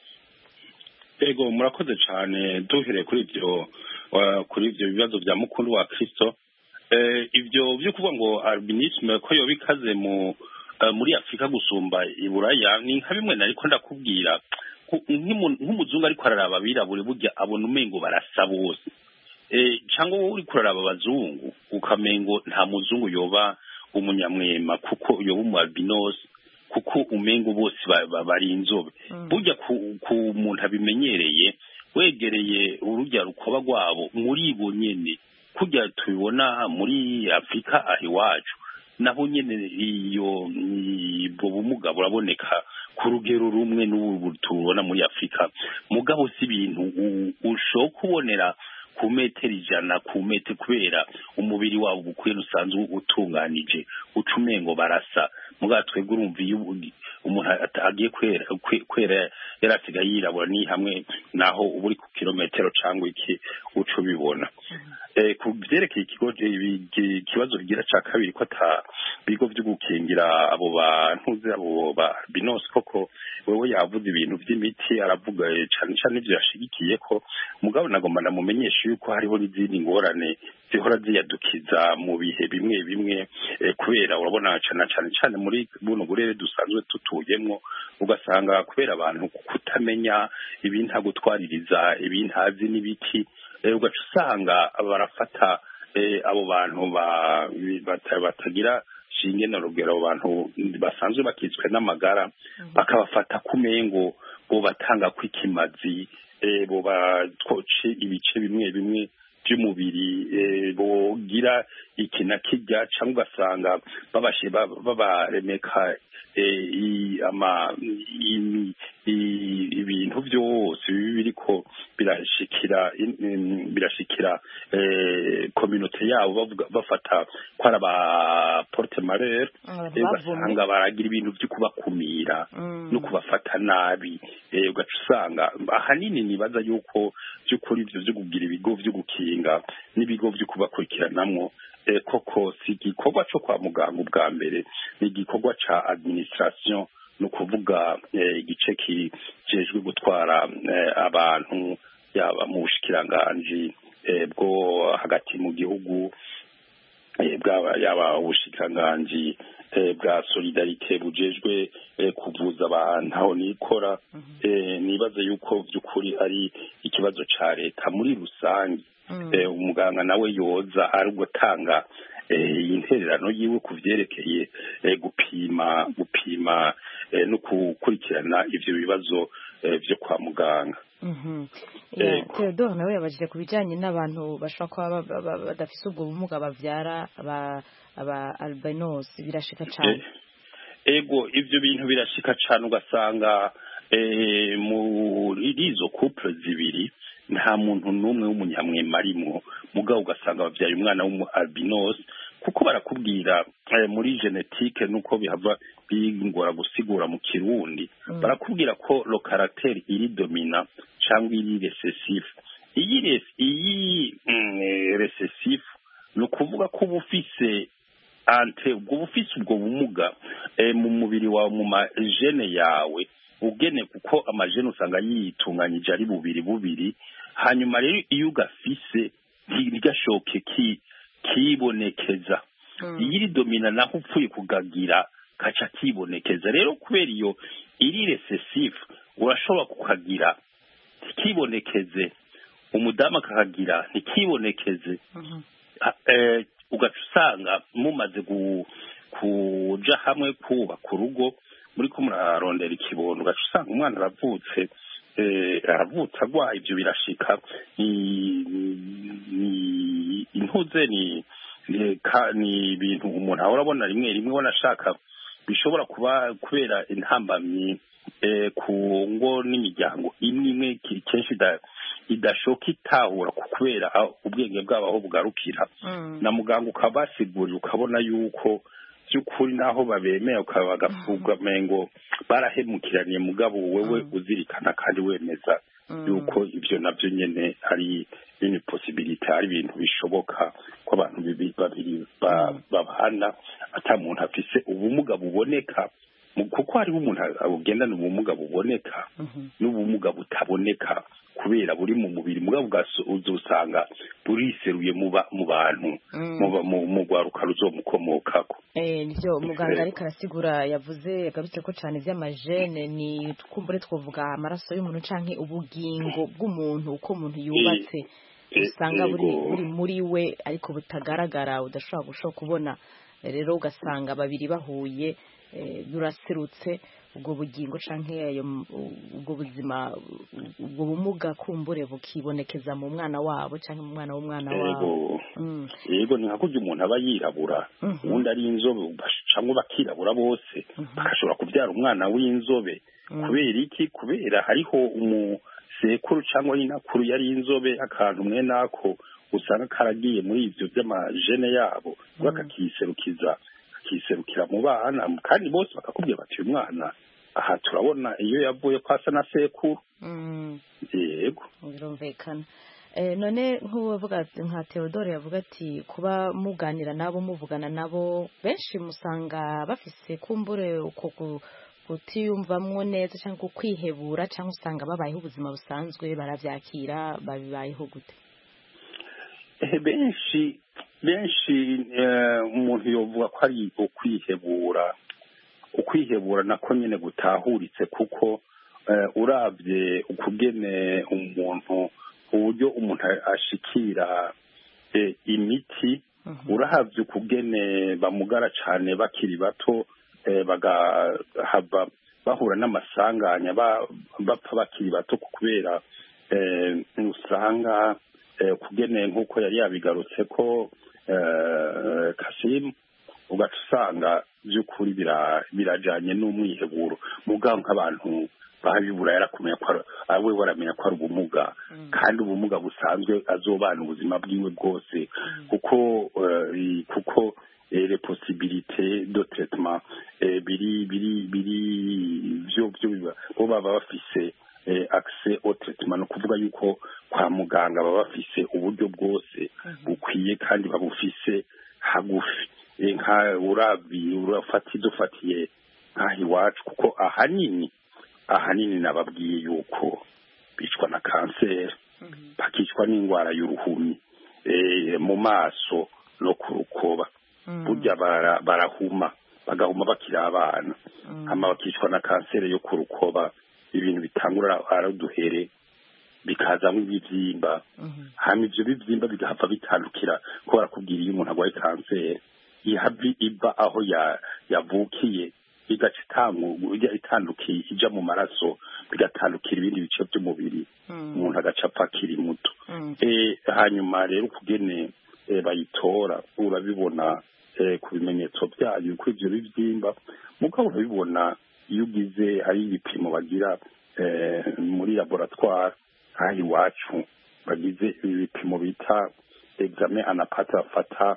Ego, murakoze cyane. Duhereye kuri ibyo kuri ibyo bibazo bya Mukundu wa Kristo, ibyo byo kuvuga ngo albinisme ko yo bikaze mu muri Afrika gusumba iburaya ni nka bimwe nariko ndakubwira. Nk'umuzungu ariko araraba abirabure burya abona umengo barasa bose, cyangwa wowe uri kuraraba abazungu ukamengo nta muzungu yoba umunyamwema kuko yoba umu albinos, kuko umengo bose bari inzobe. Burya ku muntu abimenyereye wegereye urujya rukoba rwabo muri bo nyene kujya tubibona muri Afrika aho iwacu, naho nyene iyo bwo bumuga buraboneka ku rugero rumwe n'ubu tubona muri Afrika. Mugabo si ibintu ushoka kubonera ku metero ijana ku metero, kubera umubiri wabo gukwiye usanzwe utunganije ucumengo barasa. Mugabo twebwe urumva iyo umuntu agiye kwera kwera yarasiga yirabura ni hamwe naho uburi ku kilometero cyangwa iki uco bibona. Ku byerekeye ikigo ikibazo bigira cya kabiri ko ata bigo byo gukingira abo bantu abo ba albinos, koko wewe yavuze ibintu by'imiti, aravuga cyane cyane ibyo yashigikiye ko. Mugabo nagomba namumenyesha yuko hariho n'izindi ngorane zihora ziyadukiza mu bihe bimwe bimwe, kubera urabona cyane cyane cyane muri buno burere dusanzwe tutuyemo, ugasanga kubera abantu kutamenya ibintu gutwaririza ibintazi n'ibiti, ugaca usanga barafata abo bantu batagira shinge na rugero, abo bantu basanzwe bakitswe n'amagara bakabafata kumengo bo batanga kwikimazi, bo batwoce ibice bimwe bimwe by'umubiri, bogira iki na kijya, cyangwa ugasanga babashe babaremeka ama ibintu byose biriko birashikira birashikira community yabo bafata kwara ba porte malheur, ugasanga baragira ibintu byo kubakumira no kubafata nabi. Ugaca usanga ahanini nibaza yuko by'ukuri ibyo byo kugira ibigo byo gukinga n'ibigo byo kubakurikiranamwo koko si igikorwa cyo kwa muganga ubwa mbere, ni igikorwa ca administration, ni ukuvuga igice kijejwe gutwara abantu yaba mu bushikiranganji bwo hagati mu gihugu, yaba ubushikiranganji bwa solidarite bujejwe kuvuza abantu aho nikora. Nibaza yuko by'ukuri ari ikibazo ca leta muri rusange. Umuganga nawe yoza ari gutanga intererano yiwe ku vyerekeye gupima gupima no gukurikirana ivyo bibazo byo kwa muganga. Theodore nawe yabajije ku bijyanye n'abantu bashobora kuba badafite ubwo bumuga babyara aba albinos birashika cyane. Ego ibyo bintu birashika cyane ugasanga muri izo couple zibiri nta muntu n'umwe w'umunyamwema arimo mugabo ugasanga babyaye umwana w'umu albinos kuko barakubwira muri genetique nuko bihava bingora gusigura mu kirundi barakubwira ko lo caractère iri domina cyangwa iri recessif iyi iyi recessif no kuvuga ko bufise ante ubwo bufise ubwo bumuga mu mubiri wawe mu majene yawe ugene kuko amajene usanga yitunganyije ari bubiri bubiri hanyuma rero iyo ugafise ntigashoke ki kibonekeza iri domina naho upfuye kugagira kaca kibonekeza rero kubera iyo iri recessif urashobora kukagira kibonekeze umudamu akagira ntikibonekeze eh ugatusanga mumaze kuja hamwe kubaka urugo muri ko murarondera ikibondo ugatusanga umwana aravutse eh aravutse agwa ibyo birashika ni intuze ni ni ibintu umuntu ahora abona rimwe rimwe wanashaka bishobora kuba kubera intambamyi eh ku ngo n'imiryango imwe imwe kenshi da idashoka itahura kubera ubwenge bwabo aho bugarukira na muganga ukabasigurira ukabona yuko by'ukuri naho babemeye ukabagafuga mengo barahemukiraniye mugabo wewe uzirikana kandi wemeza yuko ibyo nabyo nyene ari une possibilité ari ibintu bishoboka ko abantu babiri babana ata muntu afise ubumuga buboneka kuko hari umuntu agendana ubumuga buboneka n'ubumuga butaboneka kubera buri mu mubiri mugabo uzusanga buriseruye mu bantu mu gwaruka ruzomukomokako eh nivyo muganga ariko arasigura yavuze yagarutse ko cyane vy'amajene ni kumbure twovuga amaraso y'umuntu canke ubugingo bw'umuntu uko umuntu yubatse usanga buri buri muri we ariko butagaragara udashobora gushoka kubona rero ugasanga babiri bahuye buraserutse ubwo bugingo canke ayo ubwo buzima ubwo bumuga kumbure bukibonekeza mu mwana wabo canke mu mwana w'umwana wabo yego ni hakuje umuntu aba yirabura ubundi ari inzobe bacamwe bakirabura bose bakashobora kubyara umwana w'inzobe kubera iki kubera hariho umusekuru cyangwa inakuru yari inzobe akantu mwe nako usanga karagiye muri ivyo by'amajene yabo bakakiserukiza kiserukira mu bana kandi bose bakakubwira bati uyu mwana aha turabona iyo yavuye kwasa na sekuru yego birumvikana none nk'uwavuga nka Theodore yavuga ati kuba muganira nabo muvugana nabo benshi musanga bafise kumbure uko kutiyumvamwo neza cyangwa kwihebura cyangwa usanga babayeho ubuzima busanzwe baravyakira babibayeho gute benshi benshi umuntu yovuga ko ari ukwihebura ukwihebura nako nyine gutahuritse kuko urabye ukugene umuntu uburyo umuntu ashikira imiti urahabye ukugene bamugara cyane bakiri bato bagahava bahura n'amasanganya bapfa bakiri bato kubera usanga kugene nk'uko yari yabigarutse ko Kasim ugasanga by'ukuri birajanye n'umwiheburo mugabo nk'abantu babibura yarakumenya ko awe waramenya ko ari ubumuga kandi ubumuga busanzwe azobana ubuzima bwiwe bwose kuko kuko les possibilités de traitement biri biri biri byo byo bo baba bafise accès au traitement no kuvuga yuko kwa muganga baba bafise uburyo bwose bukwiye kandi babufise hagufi nka urabi urafati dufatiye nkahi wacu kuko ahanini ahanini nababwiye yuko bicwa na kanseri bakicwa n'indwara y'uruhumi mu maso no kurukoba burya barahuma bagahuma bakiri abana hama bakicwa na kanseri yo kurukoba ibintu bitangura araduhere bikazamo ibibyimba hama ivyo bivyimba bigahava bitandukira ko barakubwira iyo umuntu agwaye kanseri ihavi iva aho yavukiye igaca itandukiye ija mu maraso bigatandukira ibindi bice by'umubiri umuntu agacapa akiri muto hanyuma rero ukugene bayitora urabibona ku bimenyetso byayo uko ibyo bibyimba mugabo urabibona iyo ugize hari ibipimo bagira muri laboratwari aha iwacu bagize ibipimo bita examen anapate bafata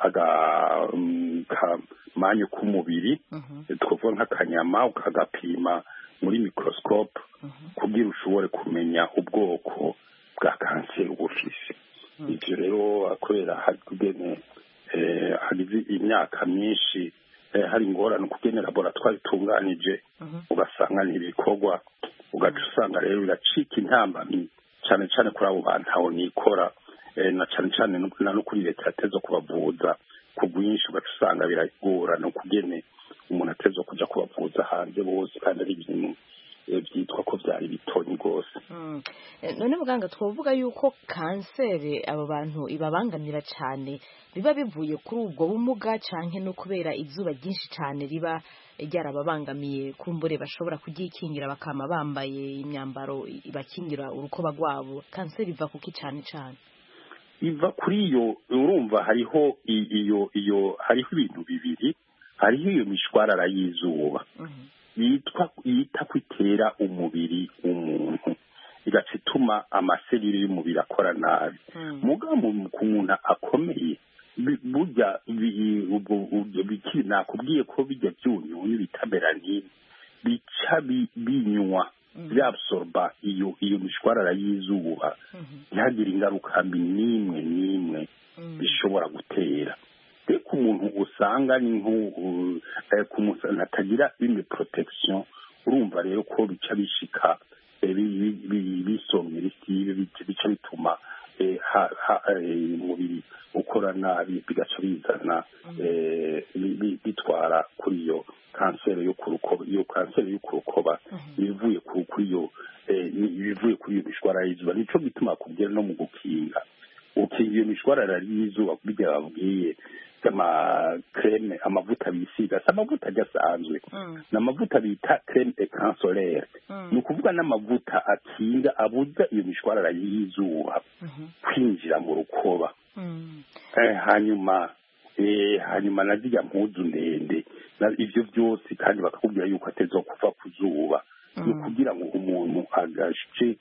akamanyu k'umubiri twavuga nk'akanyama ukagapima muri microscope kugira ushobore kumenya ubwoko bwa kanseri ubufise ibyo rero akorera hakugene hagize imyaka myinshi hari ingorane kugene laboratwari itunganije ugasanga ntibikorwa ugaca usanga rero biracika intambamyi cyane cyane kuri abo bantu aho nikora na cyane cyane no kuri leta yatezo kubavuza ku bwinshi ugaca usanga biragora no kugene umuntu atezo kujya kubavuza hanze bose kandi ari ibintu byitwa ko byari bitonyi rwose none muganga twavuga yuko kanseri abo bantu ibabangamira cyane biba bivuye kuri ubwo bumuga cyane no kubera izuba ryinshi cyane riba ryarababangamiye kumbure bashobora kugikingira bakama bambaye imyambaro ibakingira urukoba rwabo kanseri iva kuki cyane cyane iva kuri iyo urumva hariho iyo iyo hariho ibintu bibiri hariho iyo mishwarara y'izuba yitwa yita kwitera umubiri w'umuntu igaca ituma amaserire y'umubiri akora nabi mugabo ku muntu akomeye burya nakubwiye ko bijya byunyunyu bita melanine bica binywa byabsorba iyo iyo mishwarara y'izuba ntihagire ingaruka mbi n'imwe n'imwe bishobora gutera ku muntu usanga ni nko ku muntu atagira bimwe protection urumva rero ko bica bishika bisomera isibe bica bituma umubiri ukora nabi bigaca bizana bitwara kuri iyo kanseri yo ku rukoba iyo kanseri yo ku rukoba bivuye kuri iyo bivuye kuri iyo mishwarara y'izuba nico gituma kubwira no mu gukinga ukinga iyo mishwarara y'izuba bijya babwiye ama creme amavuta bisiga sa amavuta asanzwe na amavuta bita creme écran solaire ni ukuvuga n'amavuta akinga abuza iyo mishwarara y'izuba kwinjira mu rukoba hanyuma hanyuma na zirya mpuzu ndende ivyo byose kandi bakakubwira yuko ateza kuva ku zuba ni kugira ngo umuntu agace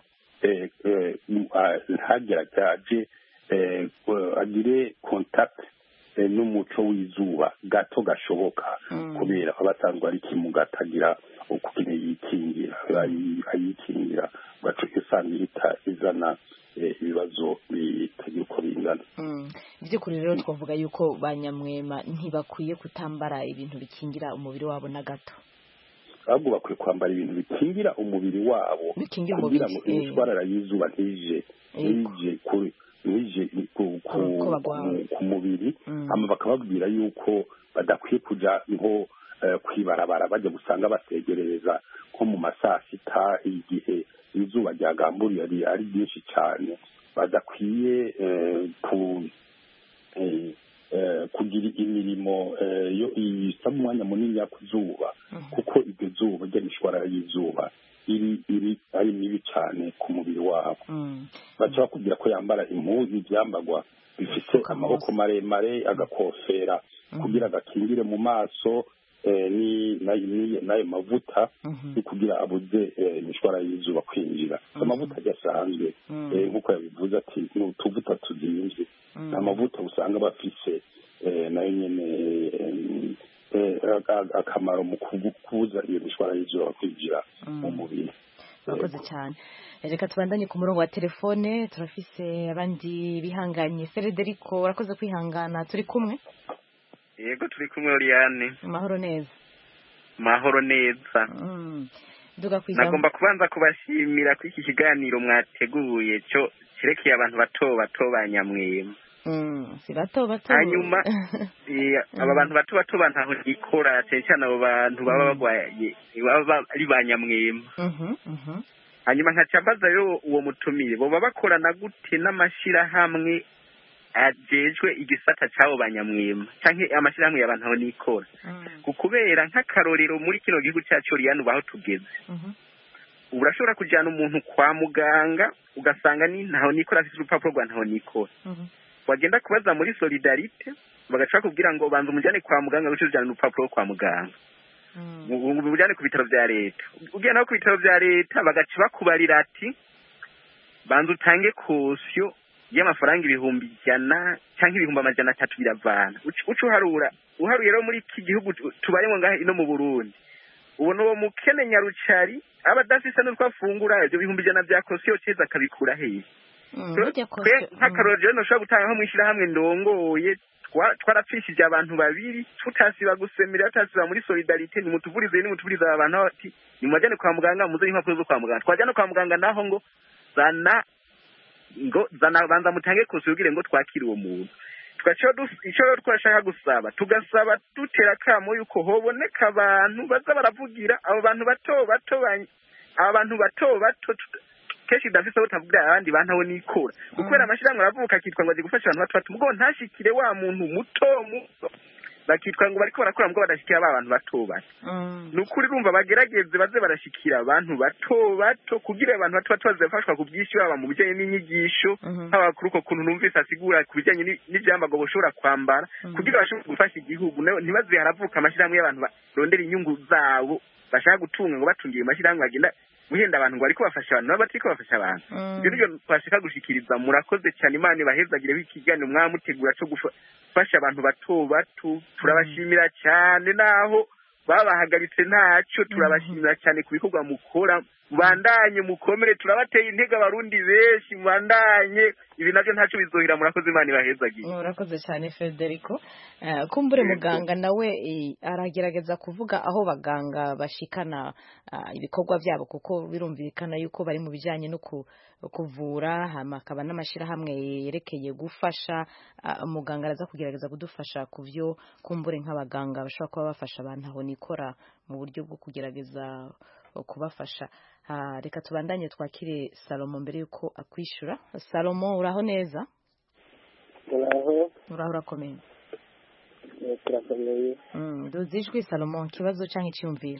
ntageragaje agire contact n'umuco w'izuba gato gashoboka kubera abasanzwe ari kimuga atagira ukugene yikingira ayikingira gato usanga ihita izana ibibazo bitagira uko bingana by'ukuri rero twavuga yuko banyamwema ntibakwiye kutambara ibintu bikingira umubiri wabo na gato ahubwo bakwiye kwambara ibintu bikingira umubiri wabo kugira ngo imishwarara y'izuba ntije ntije kuri nije ku mubiri ama bakababwira yuko badakwiye kuja nko kwibarabara bajya gusanga basegereza nko mu masaa sita igihe izuba ryagamburiye ari ari byinshi cyane badakwiye kugira imirimo yo isaba umwanya munini yo kuzuba kuko iryo zuba ry'imishwarara y'izuba iri iri ari mibi cyane ku mubiri wabo baca bakubwira ko yambara impuzu ibyambagwa bifite amaboko maremare agakofera kugira agakingire mu maso ni n'ayo mavuta ni kugira abuze imishwara y'izuba kwinjira amavuta adasanzwe nk'uko yabivuze ati ni utuvuta tuzinze ni amavuta usanga bafise nayo nyine akamaro mu kubuza iyo mishwara y'izuba kwinjira mu mubiri. Murakoze cyane. Reka tubandanye ku murongo wa telefone turafise abandi bihanganye. Federico urakoze kwihangana turi kumwe? Yego turi kumwe Oriane. Mahoro neza. Mahoro neza. Mm. Duga kwizama. Nagomba kubanza kubashimira ku iki kiganiro mwateguye cyo kirekeye abantu bato bato banyamwema. Mm, si bato bato. Hanyuma aba bantu bato bato bantaho ikora cyane abo bantu baba bagwaye baba ari banyamwema. Mhm mhm. Hanyuma nkacambaza rero uwo mutumire bo babakorana gute n'amashira hamwe ajejwe igisata cyabo banyamwema canke amashira hamwe y'abantu aho nikora. Kukubera nk'akarorero muri kino gihugu cyacu Oriane baho tugeze. Mhm. ubu urashobora kujyana umuntu kwa muganga ugasanga ni ntaho nikora afite urupapuro rwa ntaho nikora wagenda kubaza muri solidarite bagaca bakubwira ngo banza umujyane kwa muganga bityo ujyana urupapuro kwa muganga umujyane ku bitaro bya leta ugiye naho ku bitaro bya leta bagaca bakubarira ati banza utange kosiyo y'amafaranga ibihumbi ijana cyangwa ibihumbi amajana atatu biravana uca uharura uharuye rero muri iki gihugu tubayemo ngaha ino mu Burundi ubona uwo mukene nyarucari aba adafise n'utwo afungura ibyo bihumbi ijana bya kosiyo ceza akabikura hehe nk'akarorero rero ntushobora gutanga nko mw'ishyirahamwe ndongoye twarapfishije abantu babiri tutasiba gusemera tutasiba muri solidarite nimutuvurize nimutuvurize aba bantu ati nimwajyane kwa muganga muze impapuro zo kwa muganga twajyana kwa muganga naho ngo zana ngo zana banza mutange kose ubwire ngo twakire uwo muntu twacho icyo twashaka gusaba tugasaba dutera kamo yuko hoboneka abantu baza baravugira abo bantu bato bato aba bantu bato bato keshi dafise utavugira abandi bantaho nikora gukwera amashiramwe aravuka kitwa ngo aje gufasha abantu bato bato mugo ntashikire wa muntu muto muto bakitwa ngo bariko barakora ngo badashikira ba bantu bato bato nukuri rumva bagerageze baze barashikira abantu bato bato kugira abantu bato bato bazafashwa kubyishi baba mu bijanye n'inyigisho haba kuri uko kuntu numvise asigura kubijanye n'ivyambago boshobora kwambara kugira bashobore gufasha igihugu ntibaze haravuka amashiramwe y'abantu barondera inyungu zabo bashaka gutunga ngo batungiye amashiramwe bagenda guhenda abantu ngo ariko bafasha abantu n'abatiko bafasha abantu ibyo nibyo twashaka gushikiriza murakoze cyane Imana ibahezagire w'ikiganiro mwamutegura cyo gufasha abantu bato bato turabashimira cyane naho babahagaritse ntacyo turabashimira cyane ku bikorwa mukora bandanye mukomere turabateye intege abarundi benshi bandanye ibi navyo ntacyo bizohira murakoze Imana ibahezagire murakoze cyane Federico kumbure muganga nawe aragerageza kuvuga aho baganga bashikana ibikorwa byabo kuko birumvikana yuko bari mu bijanye no kuvura hamakaba n'amashira hamwe yerekeye gufasha muganga araza kugerageza kudufasha kuvyo kumbure nk'abaganga bashobora kuba bafasha abantu aho nikora mu buryo bwo kugerageza kubafasha reka tubandanye twakire Salomo mbere yuko akwishura Salomo uraho neza uraho uraho urakomeye turakomeye duzijwe Salomo kibazo canke cyumvira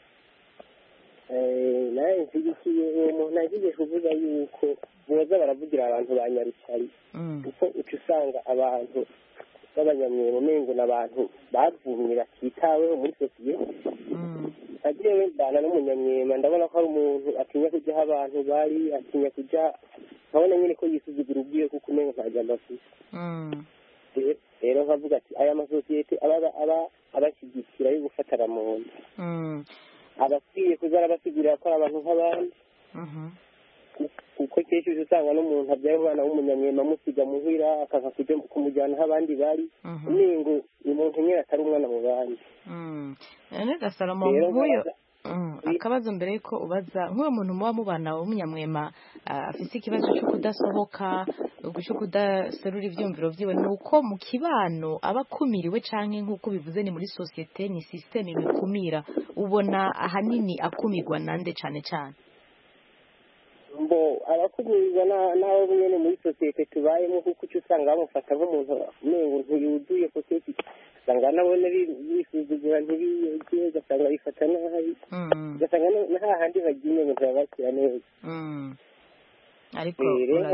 eh naye nzigiye uwo muntu agiye kuvuga yuko boza baravugira abantu ba Nyarucari kuko ucusanga abantu b'abanyamwero mengo n'abantu bavumira kitaweho muri sosiyete agiye bana n'umunyamwema ndabona ko ari umuntu atinya kujya aho abantu bari atinya kujya nkabona nyine ko yisuzugura ubwiye kuko umenga nta jambo afite rero nkavuga ati aya masosiyete aba aba abashyigikira yo gufatara mu nda abakwiye kuza arabasigurira ko ari abantu nk'abandi kuko kenshi usanga n'umuntu abyaye umwana w'umunyamwema amusiga muhira akaza kujya kumujyana aho abandi bari umengo ni umuntu nyine atari umwana mu bandi none Gasalomo nk'uyo akabazo mbere yuko ubaza nk'uwo muntu muba mubana w'umunyamwema afise ikibazo cyo kudasohoka cyo kudaserura ivyumviro vyiwe nuko mu kibano abakumiriwe canke nk'uko bivuze ni muri societe ni systeme bikumira ubona ahanini akumirwa nande cane cane mbo abakumirizwa n'abo nyene muri societe tubayemo kuko usanga bamufata nk'umuntu umengo ntiyuzuye societe usanga nabone bisuzugura ntibiyegeye ugasanga bifata nabi ugasanga nta handi bagiye ngo ntibabakira neza ariko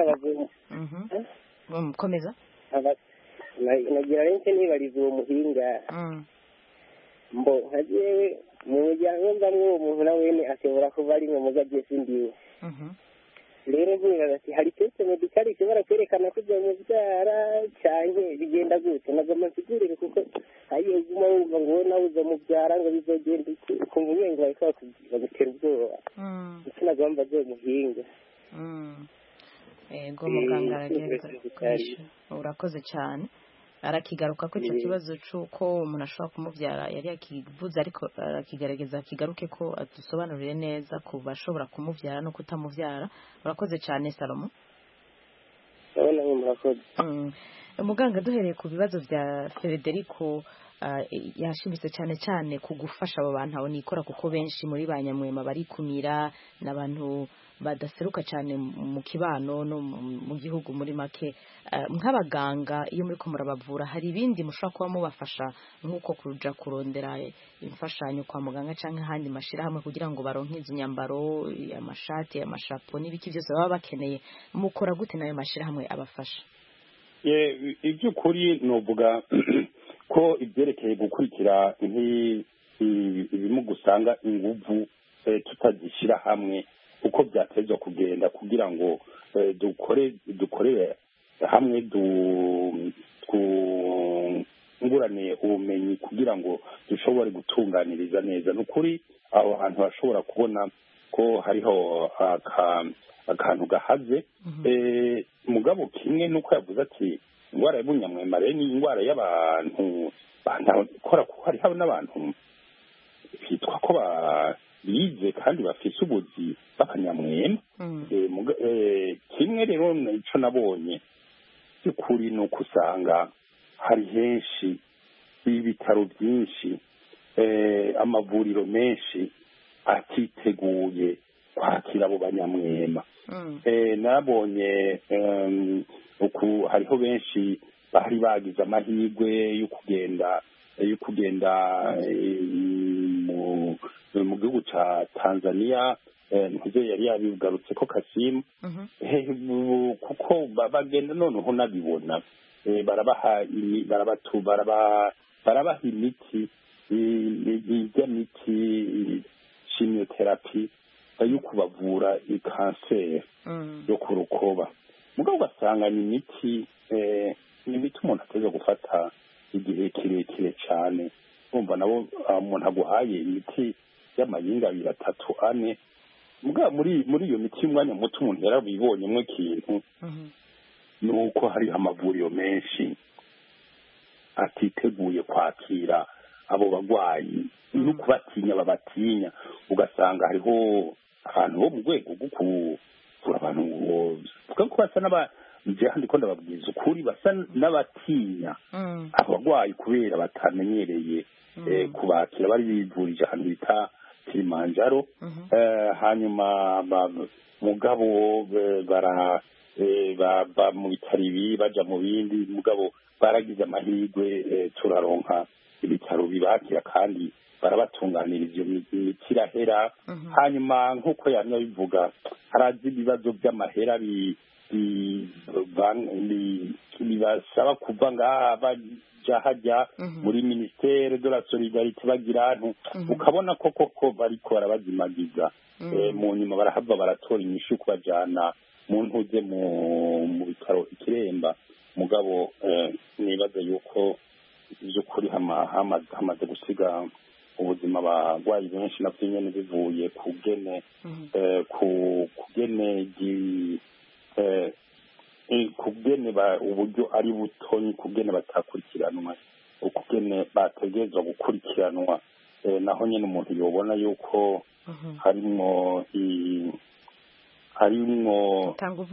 komeza nagira renke nibariza uwo muhinga mbo nka jewe mu muryango mbamwe uwo muntu nawene ashobora kuba ari mu mugaje sindiwe rero nkibaza ati hari teste medicale ishobora kwerekana ko uzomubyara canke bigenda gute nagomba nsigurire kuko ayiye guma wumva ngo nawe uzomubyara ngo bizogenda ukumva umengo bariko bagutera ubwoba ndetse nagomba azomuhinga ego muganga aragerageza kukoresha urakoze cyane arakigaruka ko icyo kibazo cy'uko umuntu ashobora kumubyara yari yakivuze ariko arakigaragaza kigaruke ko adusobanurire neza ku bashobora kumubyara no kutamubyara urakoze cyane Salomo umuganga duhereye ku bibazo bya Federico yashimitse cyane cyane ku gufasha abo bantu abo nikora kuko benshi muri ba Nyamwema barikumira n'abantu badaseruka cyane mu kibano no mu gihugu muri make. Nk'abaganga iyo muri ko murabavura hari ibindi mushobora kuba mubafasha nk'uko kuja kurondera imfashanyo kwa muganga cyangwa ahandi mashirahamwe kugira ngo baronke izo nyambaro, amashati, amashapo n'ibiki byose baba bakeneye, mukora gute nayo mashirahamwe abafasha? Iby'ukuri novuga ko ibyerekeye gukurikira ibimuga usanga inguvu tutazishyira hamwe uko byatezwa kugenda kugira ngo dukore dukorere hamwe twungurane ubumenyi kugira ngo dushobore gutunganiriza neza. Ni ukuri aho hantu hashobora kubona ko hariho akantu gahaze. Mugabo kimwe nuko yavuze ati indwara y'ubunyamwema rero ni indwara y'abantu banakora, kuko hariho n'abantu bitwa ko bize kandi bafise ubuzi b'abanyamwema. Kimwe rero icyo nabonye by'ukuri ni uko usanga hari henshi ibitaro byinshi, amavuriro menshi atiteguye kwakira abo banyamwema. Nabonye uku hariho benshi bari bagize amahirwe yo kugenda yo kugenda mu gihugu ca Tanzania, nkuze yari yabigarutse ko Kasimu, kuko bagenda noneho nabibona barabaha barabatu barabaha imiti ijya miti chimiotherapy yo kubavura ikanseri yo ku rukoba. Mugabo ugasanga ni imiti ni imiti umuntu ateze gufata igihe kirekire cyane. Urumva nabo umuntu aguhaye imiti y'amayinga abiri atatu ane, mugabo muri muri iyo miti y'umwanya muto umuntu yarabibonyemo ikintu ni uko hari amavuriro menshi atiteguye kwakira abo bagwayi no kubatinya babatinya. Ugasanga hariho abantu bo mu rwego rwo kuvura abantu vuga ko basa n'aba nje handi ko ndababwiza ukuri basa n'abatinya abagwayi kubera batamenyereye kubakira. Bari bivurije ahantu bita Kilimanjaro, hanyuma mugabo bara baba mu bitaro ibi baja mu bindi, mugabo baragize amahirwe turaronka ibitaro bibakira kandi barabatunganiriza iyo miti irahera. Hanyuma nk'uko yamye bivuga harazi ibibazo by'amahera bibasaba kuva ngaha baja hajya muri ministere de la solidarite bagira ahantu ukabona ko koko bariko barabazimagiza. Mu nyuma barahava baratora inyishu kubajana mu ntuze mu bitaro Ikiremba. Mugabo nibaza yuko by'ukuri hamaze gusiga ubuzima abagwayi benshi navyo nyene bivuye kugene kugene kugene uburyo ari butonyi, kugene batakurikiranwa, ukugene bategerezwa gukurikiranwa. Naho nyene umuntu yobona yuko harimwo harimwo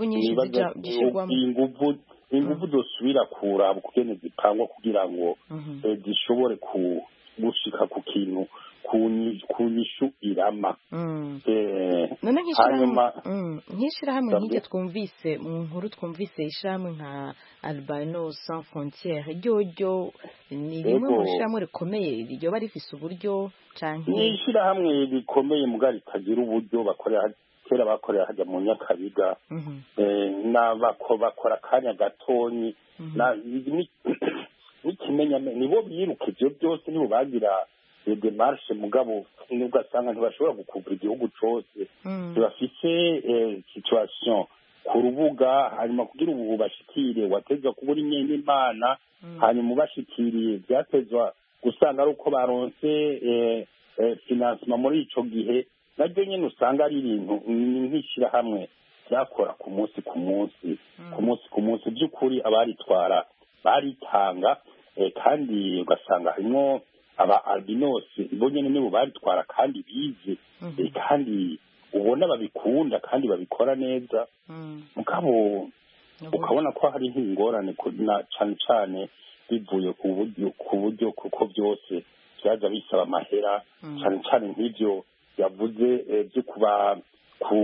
inguvu inguvu dosubira kuraba kugene zipangwa kugira ngo zishobore gushika ku kintu kunyishu irama. None nk'ishirahamwe nk'iryo twumvise mu nkuru twumvise ishirahamwe nka Albinos Sans Frontières, ryo ni rimwe mu shirahamwe rikomeye ryoba rifise uburyo canke ni ishirahamwe rikomeye mugabo ritagira uburyo bakorera. Kera bakorera hajya mu Nyakabiga n'abako bakora akanya gatonyi n'ikimenya nibo biruka ivyo byose, nibo bagira demarche. Mugabo ugasanga ntibashobora gukuvura igihugu cose, bafise situation ku rubuga. Hanyuma kugira ubu bashikire watezwa kubura imyenda Imana, hanyuma ubashikiriye byatezwa gusanga ari uko baronse financement muri ico gihe. Naryo nyene usanga ari ibintu nk'ishira hamwe byakora ku munsi ku munsi ku munsi ku munsi. By'ukuri abaritwara baritanga, kandi ugasanga harimo aba albinos bo nyene nibo baritwara kandi bize, kandi ubona babikunda kandi babikora neza. Mugabo ukabona ko hari nk'ingorane cane cane bivuye ku buryo ku buryo kuko byose byaza bisaba amahera cane cane nk'ivyo yavuze byo kuba ku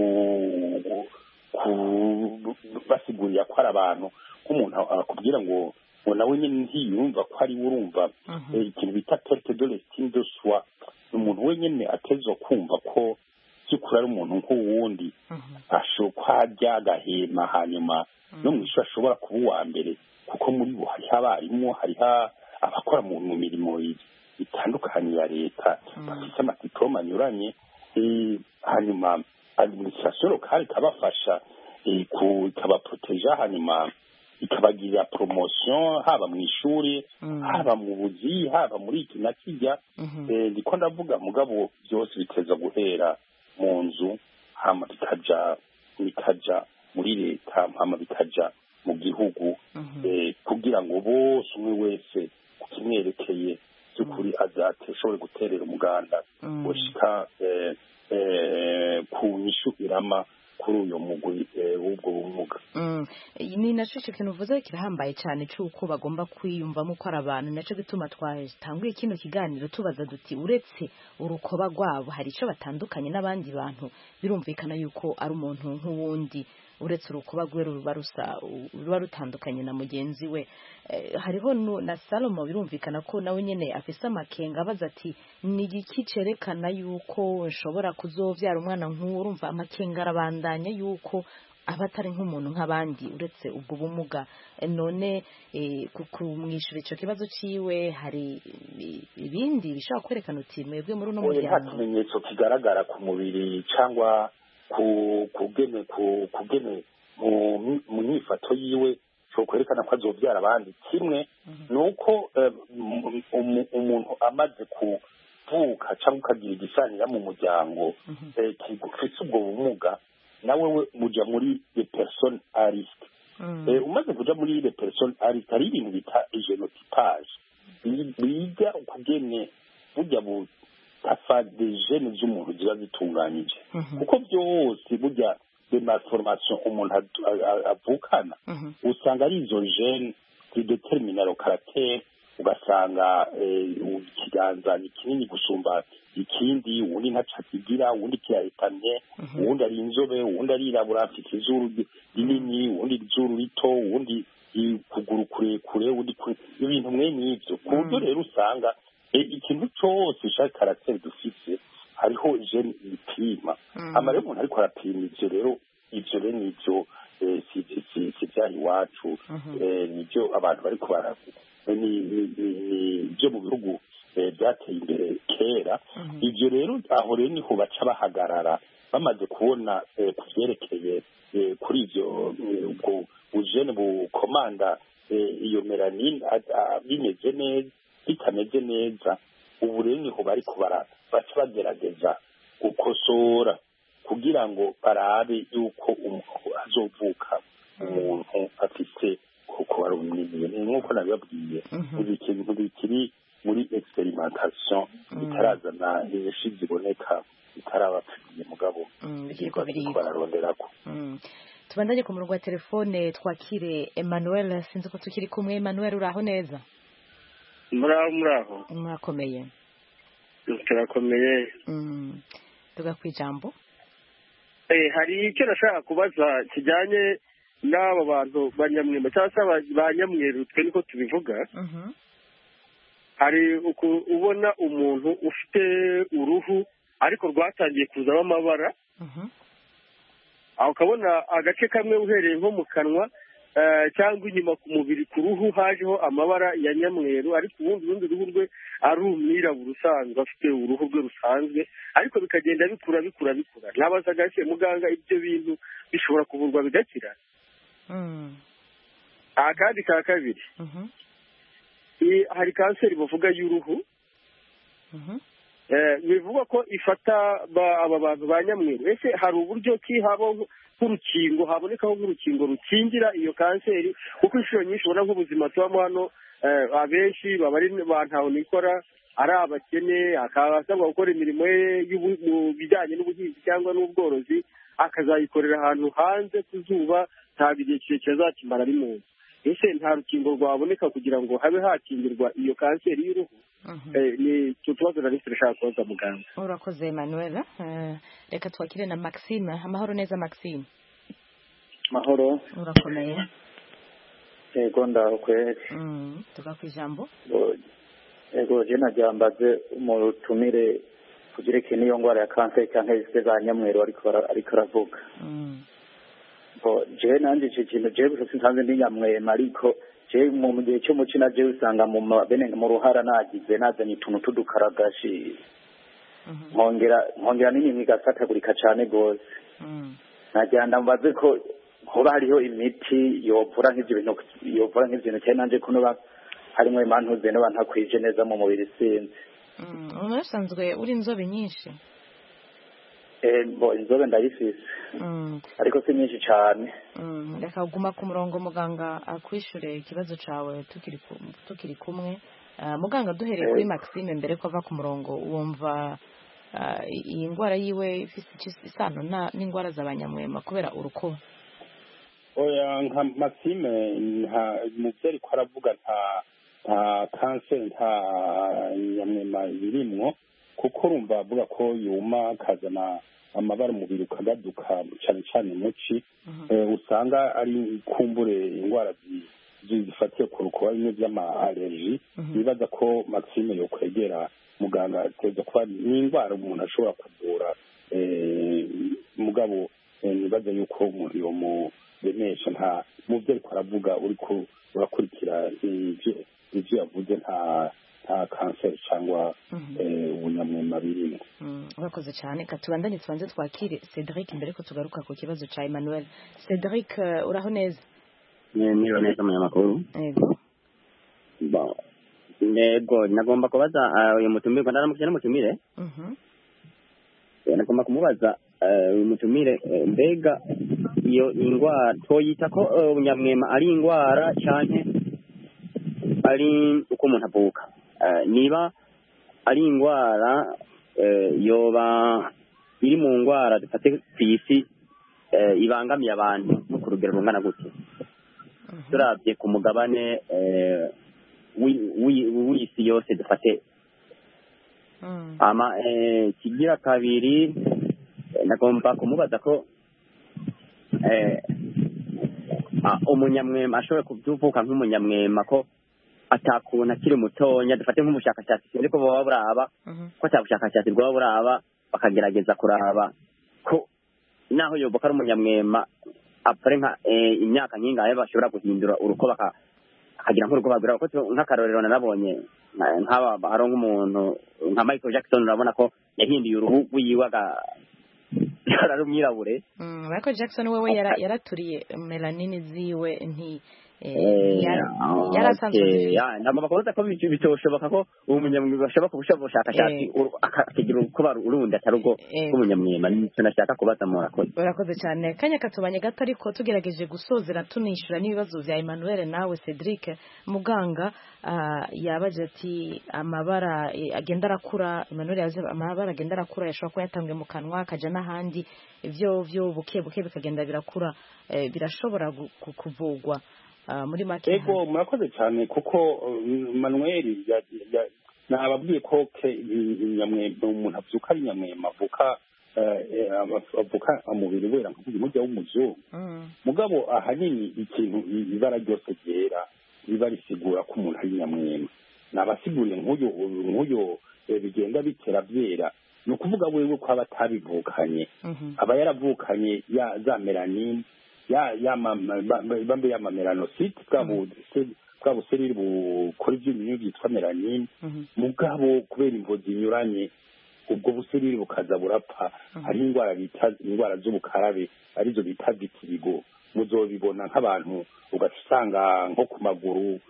basigurira ko ari abantu nk'umuntu akubwira ngo ngo nawe nyine ntiyumva ko ari urumva ikintu bita perte de l'estime de soi umuntu wenyine atezwa kumva ko by'ukuri ari umuntu nk'uwundi ashobora kurya agahema hanyuma no mu ishuri ashobora kuba uwa mbere kuko muri bo hariho abarimu hariho abakora mu mirimo itandukanye ya leta bafite amadiplome anyuranye hanyuma administration locale ikabafasha ikabaproteja hanyuma ikabagirira promotion haba mu ishuri haba mu buzi haba muri iki na kijya ndiko ndavuga mugabo byose biteza guhera mu nzu hama bikaja bikaja muri leta hama bikaja mu gihugu kugira ngo bose umwe wese kimwerekeye by'ukuri azateshobore guterera umuganda gushika ku nyishu irama kuri uyu mugwi w'ubwo bumuga ni nacyo kintu uvuze kirahambaye cyane cy'uko bagomba kwiyumvamo ko ari abantu nacyo gituma twatanguye kino kiganiro tubaza duti uretse urukoba rwabo hari icyo batandukanye n'abandi bantu birumvikana yuko ari umuntu nk'uwundi uretse urukuba rwe ruba rusa ruba rutandukanye na mugenzi we hariho na Salomo birumvikana ko nawe nyene afise amakenga abaza ati ni igiki cerekana yuko nshobora kuzovyara umwana nk'uwo urumva amakenga arabandanya yuko aba atari nk'umuntu nk'abandi uretse ubwo bumuga none kumwishyura icyo kibazo ciwe hari ibindi bishobora kwerekana uti mwebwe muri uno muryango nta kimenyetso kigaragara ku mubiri cyangwa kugene kugene mu myifato yiwe cyo kwerekana ko azobyara abandi kimwe nuko umuntu amaze kuvuka cyangwa ukagira igisanira mu muryango kigufise ubwo bumuga nawe we muja muri les personnes à risque umaze kuja muri les personnes à risque hari ibintu bita genotypage biga ukugene burya bu afa de gene z'umuntu ziba zitunganyije kuko byose burya de malformation umuntu avukana usanga ari izo gene zidetermina le caractère ugasanga ikiganza ni kinini gusumba ikindi uwundi ntaca kigira uwundi kirahitamye uwundi ari inzobe uwundi arirabura afite izuru rinini uwundi izuru rito uwundi kuguru kurekure uwundi ibintu mwene ivyo ku buryo rero usanga ikintu cyose ishaka karaktere dufise hariho gene ipima ama rero umuntu ariko arapima ivyo rero ivyo rero nivyo si vyaha iwacu nivyo abantu bariko baravuga ni byo mu bihugu byateye imbere kera ibyo rero aho rero niho baca bahagarara bamaze kubona ku byerekeye kuri ibyo ubwo bujene bukomanda iyo melanine bimeze neza bitameze neza ubu rero niho bari kubara baca bagerageza gukosora kugira ngo barabe yuko azovuka umuntu afite kuko ari umunini nk'uko nabibabwiye buri kintu bikiri muri experimentation bitarazana inyinshi ziboneka bitarabapfiye mugabo biriko biriko bararonderako tubandanye ku murongo wa telefone twakire Emmanuel sinzi ko tukiri kumwe Emmanuel uraho neza muraho muraho murakomeye turakomeye tuga kwijambo eh hari icyo nashaka kubaza kijyanye n'aba bantu banyamwema cyangwa se banyamweru twe niko tubivuga hari ubona umuntu ufite uruhu ariko rwatangiye kuzamo amabara aho ukabona agace kamwe uhereye nko mu kanwa cyangwa inyuma ku mubiri ku ruhu hajeho amabara ya nyamweru ariko ubundi urundi ruhu rwe ari umwirabura usanzwe afite uruhu rwe rusanzwe ariko bikagenda bikura bikura bikura ntabaza gake muganga ibyo bintu bishobora kuvurwa bigakira akandi ka kabiri hari kanseri bavuga y'uruhu bivuga ko ifata aba bantu ba nyamweru ese hari uburyo ki habaho nk'urukingo habonekaho nk'urukingo rukingira iyo kanseri kuko inshuro nyinshi ubona nk'ubuzima tubamo hano abenshi baba ari bantaho nikora ari abakene akaba asabwa gukora imirimo ye mu bijyanye n'ubuhinzi cyangwa n'ubworozi akazayikorera ahantu hanze ku zuba ntabwo igihe kirekire azakimara ari mu nzu ese nta rukingo rwaboneka kugira ngo habe hakingirwa iyo kanseri y'uruhu ni utubazo nari turashaka kubaza muganga. Urakoze Emmanuel. Reka twakire na Maxime. Amahoro neza Maxime. Mahoro. Urakomeye. Yego ndaho kweri. Mm, tuka kwijambo. Yego je najambaze umutumire kugireke niyo ngwara ya cancer cyangwa izwe za nyamweru ariko ariko aravuga. Mm. Bo je nanje ico kintu je gusa sinsanze ndi nyamwema ariko je mu gihe cyo mucina je usanga mu bene mu ruhara nagize nazanye tuntu tudukaragashi. Nkongera nkongera nini migasatagurika cyane gose. Mm. Najyanda mbaze ko hoba hariho imiti yovura nk'ivyo bintu yovura nk'ivyo bintu cyane nanje kuno ba harimo imantu zene bantakwije neza mu mubiri sinzi. Mm, unasanzwe uri inzobe nyinshi. Eh bo inzobe ndayifise. Mm. Ariko si nyinshi cyane. Mm, reka guma ku murongo muganga akwishure ikibazo cawe tukiri tukiri kumwe. Uh, muganga duhereye kuri Maxime mbere ko ava ku murongo wumva uh, iyi ngwara yiwe ifise isano na n'ingwara z'abanyamwema kubera uruko. Oya nka Maxime nta muveri ko aravuga nta nta cancer nta nyamwema birimwo kuko urumva avuga ko yuma akazana amabara umubiri ukagaduka cyane cyane muci usanga ari kumbure indwara zifatiye ku rukuba bimwe by'ama allergie bibaza ko Maxime yo kwegera muganga ateza kuba ni indwara umuntu ashobora kuvura mugabo nibaza yuko umuntu yo mu remesha nta muvyo ariko aravuga uriko urakurikira ivyo ivyo yavuze nta nta cancer cyangwa ubunyamwema birimo. Urakoze cyane katubandanye twanze twakire Cedric mbere ko tugaruka ku kibazo ca Emmanuel. Cedric uraho neza? Niyo neza munyamakuru. Yego. Ba nego nagomba kubaza uyu mutumire ko ndaramukije n'umutumire. Mhm. Nagomba kumubaza uyu mutumire mbega iyo ingwara toyita ko ubunyamwema ari ingwara cyane ari uko umuntu avuka. Niba ari ingwara yoba iri mu ngwara dufate ku isi ibangamiye abantu no ku rugero rungana gute turabye ku mugabane w'isi yose dufate ama kigira kabiri nagomba kumubaza ko umunyamwema ashobora kuvuka nk'umunyamwema ko atakuntu akiri mutonya dufate nk'umushakashatsi ariko baba buraba ko atabushakashatsi bwaba buraba bakagerageza kuraba ko naho yoboka ari umunyamwema apre nka imyaka nyingaye bashobora guhindura uruko bakagira nk'uruko bagura ko nk'akarorero narabonye nk'aba haro nk'umuntu nka Michael Jackson urabona ko yahinduye uruhu rwiwe ari umwirabure. Michael Jackson wewe yaraturiye melanine ziwe nti yarasanzwe ntabwo bakomeza ko bitoshoboka ko umunyamwema ashobora kubusha ubushakashatsi akagira uko urundi atari ubwo bw'umunyamwema nicyo nashaka kubaza murakoze. Urakoze cyane kanya katubanye gato ariko tugerageje gusozera tunishura n'ibibazo bya Emmanuel nawe Cedric muganga yabaje ati amabara agenda arakura Emmanuel yaje amabara agenda arakura yashobora ko yatambwe mu kanwa akaja n'ahandi ivyo vyo buke buke bikagenda birakura birashobora kuvugwa muri make. Ego murakoze cyane kuko Manuel nababwiye ko nyamwema umuntu avuka ari nyamwema avuka avuka umubiri wera nk'umujya w'umuzungu mugabo ahanini ikintu ibara ryose ryera riba risigura ko umuntu ari nyamwema nabasiguriye nk'uyu nk'uyu bigenda bitera byera ni ukuvuga wewe ko aba atabivukanye aba yaravukanye za melanine ya ya bambe ya melanocyte bwa buserire bukora iby'ibintu byitwa melanine mugabo kubera imvo zinyuranye ubwo buserire bukaza burapfa hari indwara bita indwara z'ubukarabe arizo bita vitiligo muzobibona nk'abantu ugasanga nko ku maguru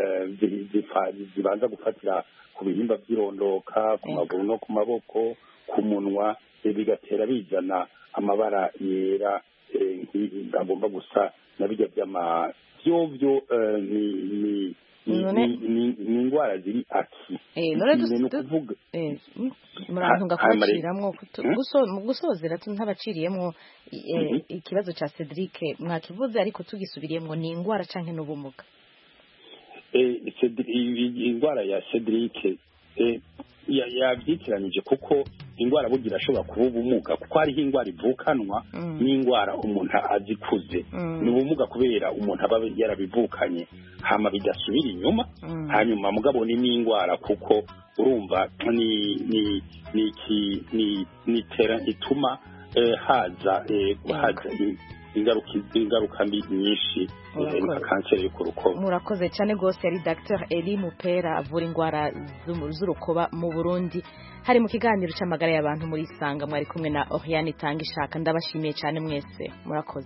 zibanza gufatira ku bihimba by'irondoka ku maguru no ku maboko ku munwa bigatera bizana amabara yera agomba gusa na bijya by'ama vyovyo ni ni indwara ziri aki ni ukuvuga murantunga kubaciramo mu gusozera ntabaciriyemo ikibazo cya Cedric mwakivuze ariko tugisubiriyemo ni indwara canke n'ubumuga indwara ya Cedric yabyitiranyije kuko indwara bugira ashobora kuba ubumuga kuko hariho indwara ivukanwa n'indwara umuntu azikuze ni ubumuga kubera umuntu aba yarabivukanye hama bidasubira inyuma hanyuma mugabo ni n'indwara kuko urumva ni ni ni ni ni tera ituma haza haza ingaruka ingaruka mbi nyinshi nka kanseri y'urukoba. Murakoze cyane gose yari Docteur Eli Mupera avura indwara z'urukoba mu Burundi hari mu kiganiro cy'amagara y'abantu muri Sanga mwari kumwe na Oriane Tangishaka ndabashimiye cyane mwese murakoze.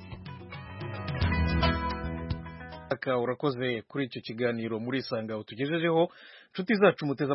Aka urakoze kuri icyo kiganiro muri Sanga utugejejeho nshuti zacu muteza